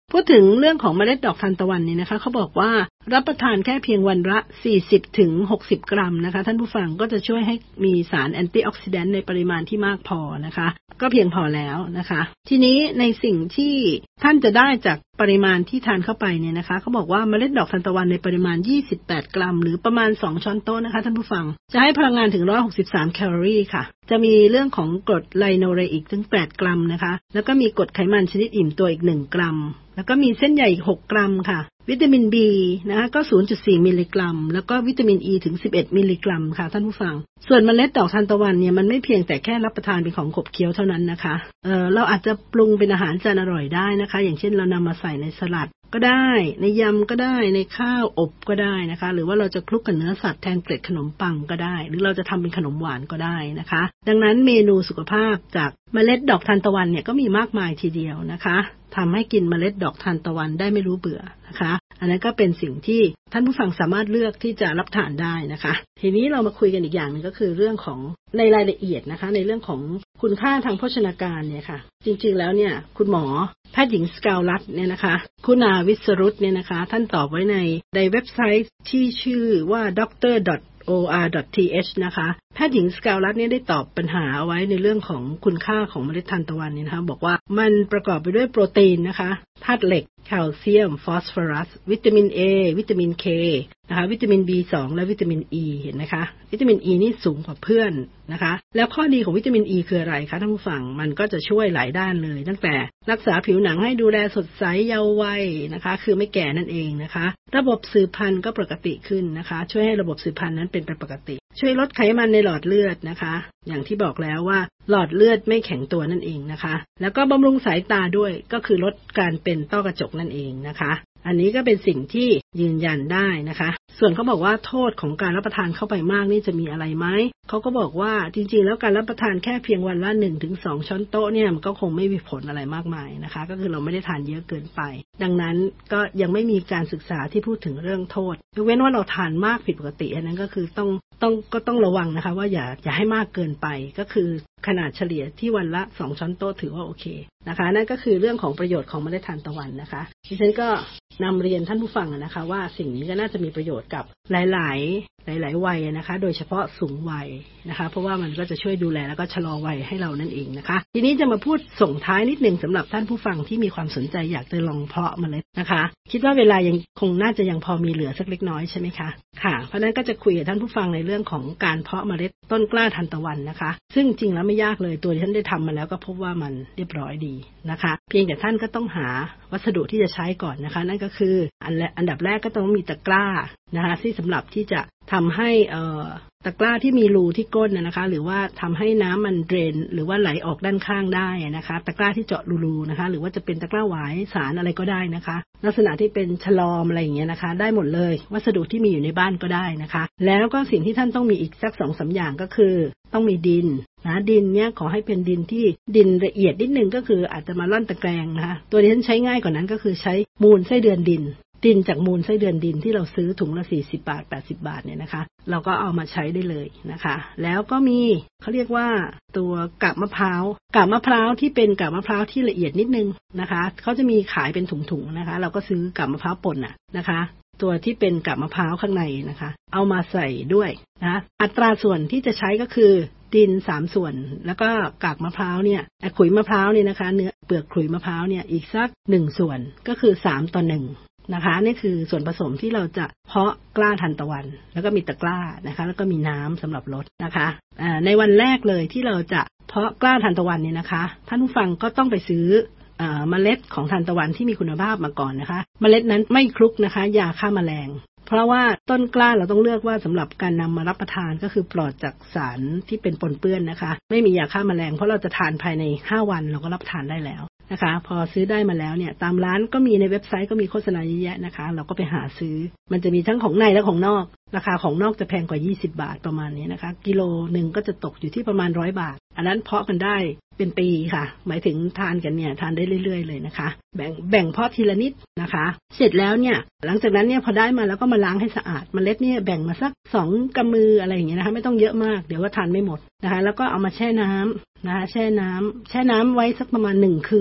พูดถึงเรื่องของเมล็ดดอกทานตะวันนี่นะคะเขาบอกว่ารับประทานแค่เพียงวันละ40 ถึง 60 กรัมนะคะท่านผู้ฟังก็จะช่วยให้มีสารแอนตี้ออกซิแดนต์ในปริมาณที่มากพอนะคะก็เพียงพอแล้วนะคะทีนี้ในสิ่งที่ท่านจะได้จากปริมาณที่ทานเข้าไปเนี่ยนะคะเขาบอกว่าเมล็ดดอกทานตะวันในปริมาณ28 กรัมหรือประมาณ2ช้อนโต๊ะนะคะท่านผู้ฟังจะให้พลังงานถึง163แคลอรี่ค่ะจะมีเรื่องของกรดไลโนเลอิกถึง8 กรัมนะคะแล้วก็มีกรดไขมันชนิดอิ่มตัวอีก1 กรัมแล้วก็มีเส้นใยอีก6 กรัมค่ะวิตามิน B นะคะก็ 0.4 มิลลิกรัมแล้วก็วิตามิน E ถึง11 มิลลิกรัมค่ะท่านผู้ฟังส่วนเมล็ดดอกทานตะวันเนี่ยมันไม่เพียงแต่แค่รับประทานเป็นของขบเคี้ยวเท่านั้นนะคะเราอาจจะปรุงเป็นอาหารจานอร่อยได้นะคะอย่างเช่นเรานำมาใส่ในสลัดก็ได้ในยำก็ได้ในข้าวอบก็ได้นะคะหรือว่าเราจะคลุกกับเนื้อสัตว์แทนเกล็ดขนมปังก็ได้หรือเราจะทำเป็นขนมหวานก็ได้นะคะดังนั้นเมนูสุขภาพจากเมล็ดดอกทานตะวันเนี่ยก็มีมากมายทีเดียวนะคะทำให้กินเมล็ดดอกทานตะวันได้ไม่รู้เบื่อนะคะอันนั้นก็เป็นสิ่งที่ท่านผู้ฟังสามารถเลือกที่จะรับทานได้นะคะทีนี้เรามาคุยกันอีกอย่างนึงก็คือเรื่องของในรายละเอียดนะคะในเรื่องของคุณค่าทางโภชนาการเนี่ยค่ะจริงๆแล้วเนี่ยคุณหมอแพทย์หญิงสกาวลัตเนี่ยนะคะคุณาวิศรุตเนี่ยนะคะท่านตอบไว้ในเว็บไซต์ที่ชื่อว่า dr.or.th นะคะแพทย์หญิงสกาวลัตเนี่ยได้ตอบปัญหาเอาไว้ในเรื่องของคุณค่าของเมล็ดทานตะวันเนี่ยนะคะบอกว่ามันประกอบไปด้วยโปรตีนนะคะธาตุเหล็กแคลเซียมฟอสฟอรัสวิตามิน A วิตามิน K นะคะวิตามิน B2 และวิตามิน E เห็นไหมคะวิตามิน E นี่สูงกว่าเพื่อนนะคะแล้วข้อดีของวิตามิน E คืออะไรคะท่านผู้ฟังมันก็จะช่วยหลายด้านเลยตั้งแต่รักษาผิวหนังให้ดูแลสดใสเยาว์วัยนะคะคือไม่แก่นั่นเองนะคะระบบสืบพันธุ์ก็ปกติขึ้นนะคะช่วยให้ระบบสืบพันธุ์นั้นเป็นไปปกติช่วยลดไขมันในหลอดเลือดนะคะอย่างที่บอกแล้วว่าหลอดเลือดไม่แข็งตัวนั่นเองนะคะแล้วก็บำรุงสายตาด้วยก็คือลดการเป็นต้อกระจกนั่นเองนะคะอันนี้ก็เป็นสิ่งที่ยืนยันได้นะคะส่วนเขาบอกว่าโทษของการรับประทานเข้าไปมากนี่จะมีอะไรไหมเขาก็บอกว่าจริงๆแล้วการรับประทานแค่เพียงวันละ 1-2 ช้อนโต๊ะเนี่ยมันก็คงไม่มีผลอะไรมากมายนะคะก็คือเราไม่ได้ทานเยอะเกินไปดังนั้นก็ยังไม่มีการศึกษาที่พูดถึงเรื่องโทษยกเว้นว่าเราทานมากผิดปกติอันนั้นก็คือต้องระวังนะคะว่าอย่าให้มากเกินไปก็คือขนาดเฉลี่ยที่วันละ2ช้อนโต๊ะถือว่าโอเคนะคะนั่นก็คือเรื่องของประโยชน์ของเมล็ดทานตะวันนะคะดิฉันก็นำเรียนท่านผู้ฟังนะคะว่าสิ่งนี้ก็น่าจะมีประโยชน์กับหลายวัยนะคะโดยเฉพาะสูงวัยนะคะเพราะว่ามันก็จะช่วยดูแลแล้วก็ชะลอวัยให้เรานั่นเองนะคะทีนี้จะมาพูดส่งท้ายนิดนึงสำหรับท่านผู้ฟังที่มีความสนใจอยากจะลองเพาะเมล็ดนะคะคิดว่าเวลายังคงน่าจะยังพอมีเหลือสักเล็กน้อยใช่ไหมคะค่ะเพราะนั้นก็จะคุยกับท่านผู้ฟังในเรื่องของการเพาะเมล็ดต้นกล้าทานตะวันนะคะซึ่งจริงแล้วไม่ยากเลยตัวที่ท่านได้ทำมาแล้วก็พบว่ามันเรียบร้อยดีนะคะเพียงแต่ท่านก็ต้องหาวัสดุที่จะใช้ก่อนนะคะนั่นก็คืออันดับแรกก็ต้องมีตะกร้านะคะที่สำหรับที่จะทำให้ตะกร้าที่มีรูที่ก้นนะคะหรือว่าทำให้น้ำมันเดรนหรือว่าไหลออกด้านข้างได้นะคะตะกร้าที่เจาะรูนะคะหรือว่าจะเป็นตะกร้าหวายสารอะไรก็ได้นะคะลักษณะที่เป็นฉลอมอะไรอย่างเงี้ยนะคะได้หมดเลยวัสดุที่มีอยู่ในบ้านก็ได้นะคะแล้วก็สิ่งที่ท่านต้องมีอีกสัก 2-3 อย่างก็คือต้องมีดินนะดินเนี้ยขอให้เป็นดินที่ดินละเอียดนิดนึงก็คืออาจจะมาร่อนตะแกรงนะคะตัวที่ท่านใช้ง่ายกว่านั้นก็คือใช้มูลไส้เดือนดินจากมูลไส้เดือนดินที่เราซื้อถุงละ40 บาท80 บาทเนี่ยนะคะเราก็เอามาใช้ได้เลยนะคะแล้วก็มีเขาเรียกว่าตัวกาบมะพร้าวที่เป็นกาบมะพร้าวที่ละเอียดนิดนึงนะคะเขาจะมีขายเป็นถุงๆนะคะเราก็ซื้อกาบมะพร้าวป่นนะคะตัวที่เป็นกาบมะพร้าวข้างในนะคะเอามาใส่ด้วยนะอัตราส่วนที่จะใช้ก็คือดิน3ส่วนแล้วก็กากมะพร้าวเนี่ยขุยมะพร้าวเนี่ยนะคะเนื้อเปลือกขุยมะพร้าวเนี่ยอีกสัก1ส่วนก็คือ3:1นะคะนี่คือส่วนผสมที่เราจะเพาะกล้าทานตะวันแล้วก็มีตะกร้านะคะแล้วก็มีน้ำสำหรับรดนะคะในวันแรกเลยที่เราจะเพาะกล้าทานตะวันเนี่ยนะคะท่านผู้ฟังก็ต้องไปซื้อเมล็ดของทานตะวันที่มีคุณภาพมาก่อนนะคะเมล็ดนั้นไม่คลุกนะคะยาฆ่าแมลงเพราะว่าต้นกล้าเราต้องเลือกว่าสำหรับการนำมารับประทานก็คือปลอดจากสารที่เป็นปนเปื้อนนะคะไม่มียาฆ่าแมลงเพราะเราจะทานภายใน5วันเราก็รับประทานได้แล้วนะคะพอซื้อได้มาแล้วเนี่ยตามร้านก็มีในเว็บไซต์ก็มีโฆษณาเยอะแยะนะคะเราก็ไปหาซื้อมันจะมีทั้งของในและของนอกราคาของนอกจะแพงกว่า20 บาทประมาณนี้นะคะกิโลนึงก็จะตกอยู่ที่ประมาณ100 บาทอันนั้นเพาะกันได้เป็นปีค่ะหมายถึงทานกันเนี่ยทานได้เรื่อยๆเลยนะคะแบ่งเพาะทีละนิดนะคะเสร็จแล้วเนี่ยหลังจากนั้นเนี่ยพอได้มาแล้วก็มาล้างให้สะอาดเมล็ดเนี่ยแบ่งมาสัก2 กำมืออะไรอย่างเงี้ยนะคะไม่ต้องเยอะมากเดี๋ยวก็ทานไม่หมดนะคะแล้วก็เอามาแช่น้ำนะคะแช่น้ำไว้สักประมาณ1 คืน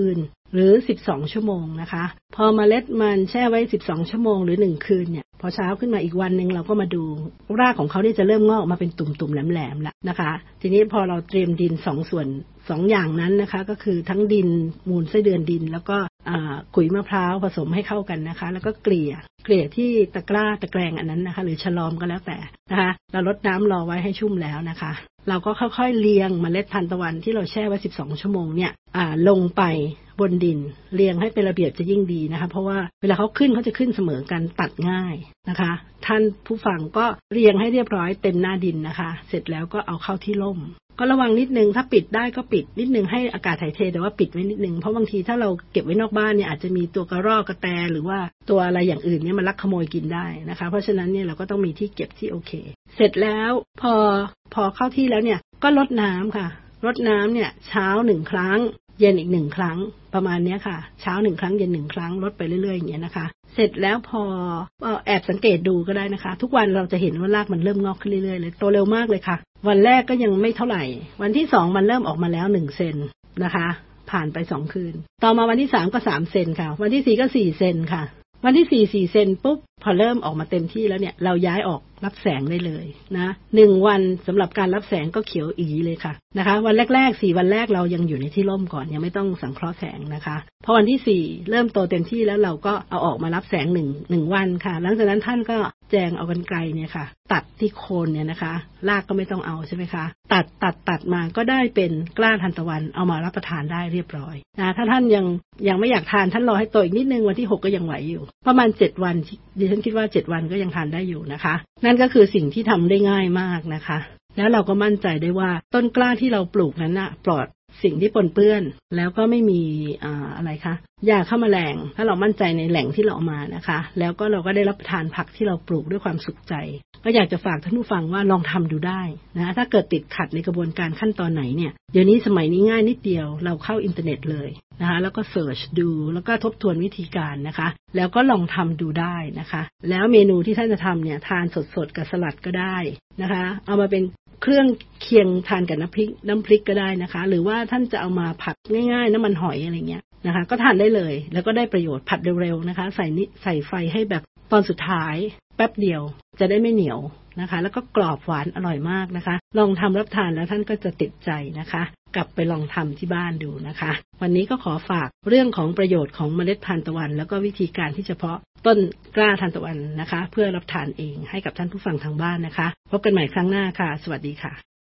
หรือ12ชั่วโมงนะคะพอเมล็ดมันแช่ไว้12ชั่วโมงหรือ1คืนเนี่ยพอเช้าขึ้นมาอีกวันนึงเราก็มาดูรากของเขาเนี่ยจะเริ่มงอกมาเป็นตุ่มๆแหลมๆแล้วนะคะทีนี้พอเราเตรียมดิน2ส่วน2อย่างนั้นนะคะก็คือทั้งดินมูลไส้เดือนดินแล้วก็ขุยมะพร้าวผสมให้เข้ากันนะคะแล้วก็เกลี่ยที่ตะกร้าตะแกรงอันนั้นนะคะหรือฉลอมก็แล้วแต่นะคะเราลดน้ำรอไว้ให้ชุ่มแล้วนะคะเราก็ค่อยๆเรียงเมล็ดทานตะวันที่เราแช่ไว้12ชั่วโมงเนี่ยลงไปบนดินเรียงให้เป็นระเบียบจะยิ่งดีนะคะเพราะว่าเวลาเขาขึ้นเขาจะขึ้นเสมอกันตัดง่ายนะคะท่านผู้ฟังก็เรียงให้เรียบร้อยเต็มหน้าดินนะคะเสร็จแล้วก็เอาเข้าที่ร่มก็ระวังนิดนึงถ้าปิดได้ก็ปิดนิดนึงให้อากาศถ่ายเทแต่ว่าปิดไว้นิดนึงเพราะบางทีถ้าเราเก็บไว้นอกบ้านเนี่ยอาจจะมีตัวกระรอกกระแตหรือว่าตัวอะไรอย่างอื่นเนี่ยมันลักขโมยกินได้นะคะเพราะฉะนั้นเนี่ยเราก็ต้องมีที่เก็บที่โอเคเสร็จแล้วพอเข้าที่แล้วเนี่ยก็รดน้ำค่ะรดน้ำเนี่ยเช้า1ครั้งเย็นอีก1ครั้งประมาณนี้ค่ะเช้า1ครั้งเย็น1ครั้งลดไปเรื่อยๆอย่างเงี้ยนะคะเสร็จแล้วพอแอบสังเกตดูก็ได้นะคะทุกวันเราจะเห็นว่ารากมันเริ่มงอกขึ้นเรื่อยๆเลยโตเร็วมากเลยค่ะวันแรกก็ยังไม่เท่าไหร่วันที่2มันเริ่มออกมาแล้ว1เซนนะคะผ่านไป2คืนต่อมาวันที่3ก็3เซนค่ะวันที่4ก็4เซนค่ะวันที่4เซนปุ๊บพอเริ่มออกมาเต็มที่แล้วเนี่ยเราย้ายออกรับแสงได้เลยนะ1วันสำหรับการรับแสงก็เขียวอีเลยค่ะนะคะวันแรกๆ4วันแรกเรายังอยู่ในที่ร่มก่อนยังไม่ต้องสังเคราะห์แสงนะคะพอวันที่4เริ่มโตเต็มที่แล้วเราก็เอาออกมารับแสง1วันค่ะหลังจากนั้นท่านก็แจงเอากรรไกรเนี่ยค่ะตัดที่โคนเนี่ยนะคะรากก็ไม่ต้องเอาใช่ไหมคะตัดมาก็ได้เป็นกล้าทานตะวันเอามารับประทานได้เรียบร้อยนะถ้าท่านยังไม่อยากทานท่านรอให้โตอีกนิดนึงวันที่6ก็ยังไหวอยู่ประมาณ7วันดิฉันคิดว่า7วันก็ยังทานได้อยู่นะคะนั่นก็คือสิ่งที่ทำได้ง่ายมากนะคะแล้วเราก็มั่นใจได้ว่าต้นกล้าที่เราปลูกนั้นน่ะปลอดสิ่งที่ปนเปื้อนแล้วก็ไม่มีอะไรคะยาฆ่าแมลงถ้าเรามั่นใจในแหล่งที่เราเอามานะคะแล้วก็เราก็ได้รับประทานผักที่เราปลูกด้วยความสุขใจก็อยากจะฝากท่านผู้ฟังว่าลองทำดูได้นะถ้าเกิดติดขัดในกระบวนการขั้นตอนไหนเนี่ยเดี๋ยวนี้สมัยนี้ง่ายนิดเดียวเราเข้าอินเทอร์เน็ตเลยนะคะแล้วก็เสิร์ชดูแล้วก็ทบทวนวิธีการนะคะแล้วก็ลองทำดูได้นะคะแล้วเมนูที่ท่านจะทำเนี่ยทานสดๆกับสลัดก็ได้นะคะเอามาเป็นเครื่องเคียงทานกับน้ำพริกก็ได้นะคะหรือว่าท่านจะเอามาผัดง่ายๆน้ำมันหอยอะไรเงี้ยนะคะก็ทานได้เลยแล้วก็ได้ประโยชน์ผัดเร็วๆนะคะใส่ไฟให้แบบตอนสุดท้ายแป๊บเดียวจะได้ไม่เหนียวนะคะแล้วก็กรอบหวานอร่อยมากนะคะลองทำรับทานแล้วท่านก็จะติดใจนะคะกลับไปลองทำที่บ้านดูนะคะวันนี้ก็ขอฝากเรื่องของประโยชน์ของเมล็ดทานตะวันแล้วก็วิธีการที่เฉพาะต้นกล้าทานตะวันนะคะเพื่อรับทานเองให้กับท่านผู้ฟังทางบ้านนะคะพบกันใหม่ครั้งหน้าค่ะสวัสดีค่ะ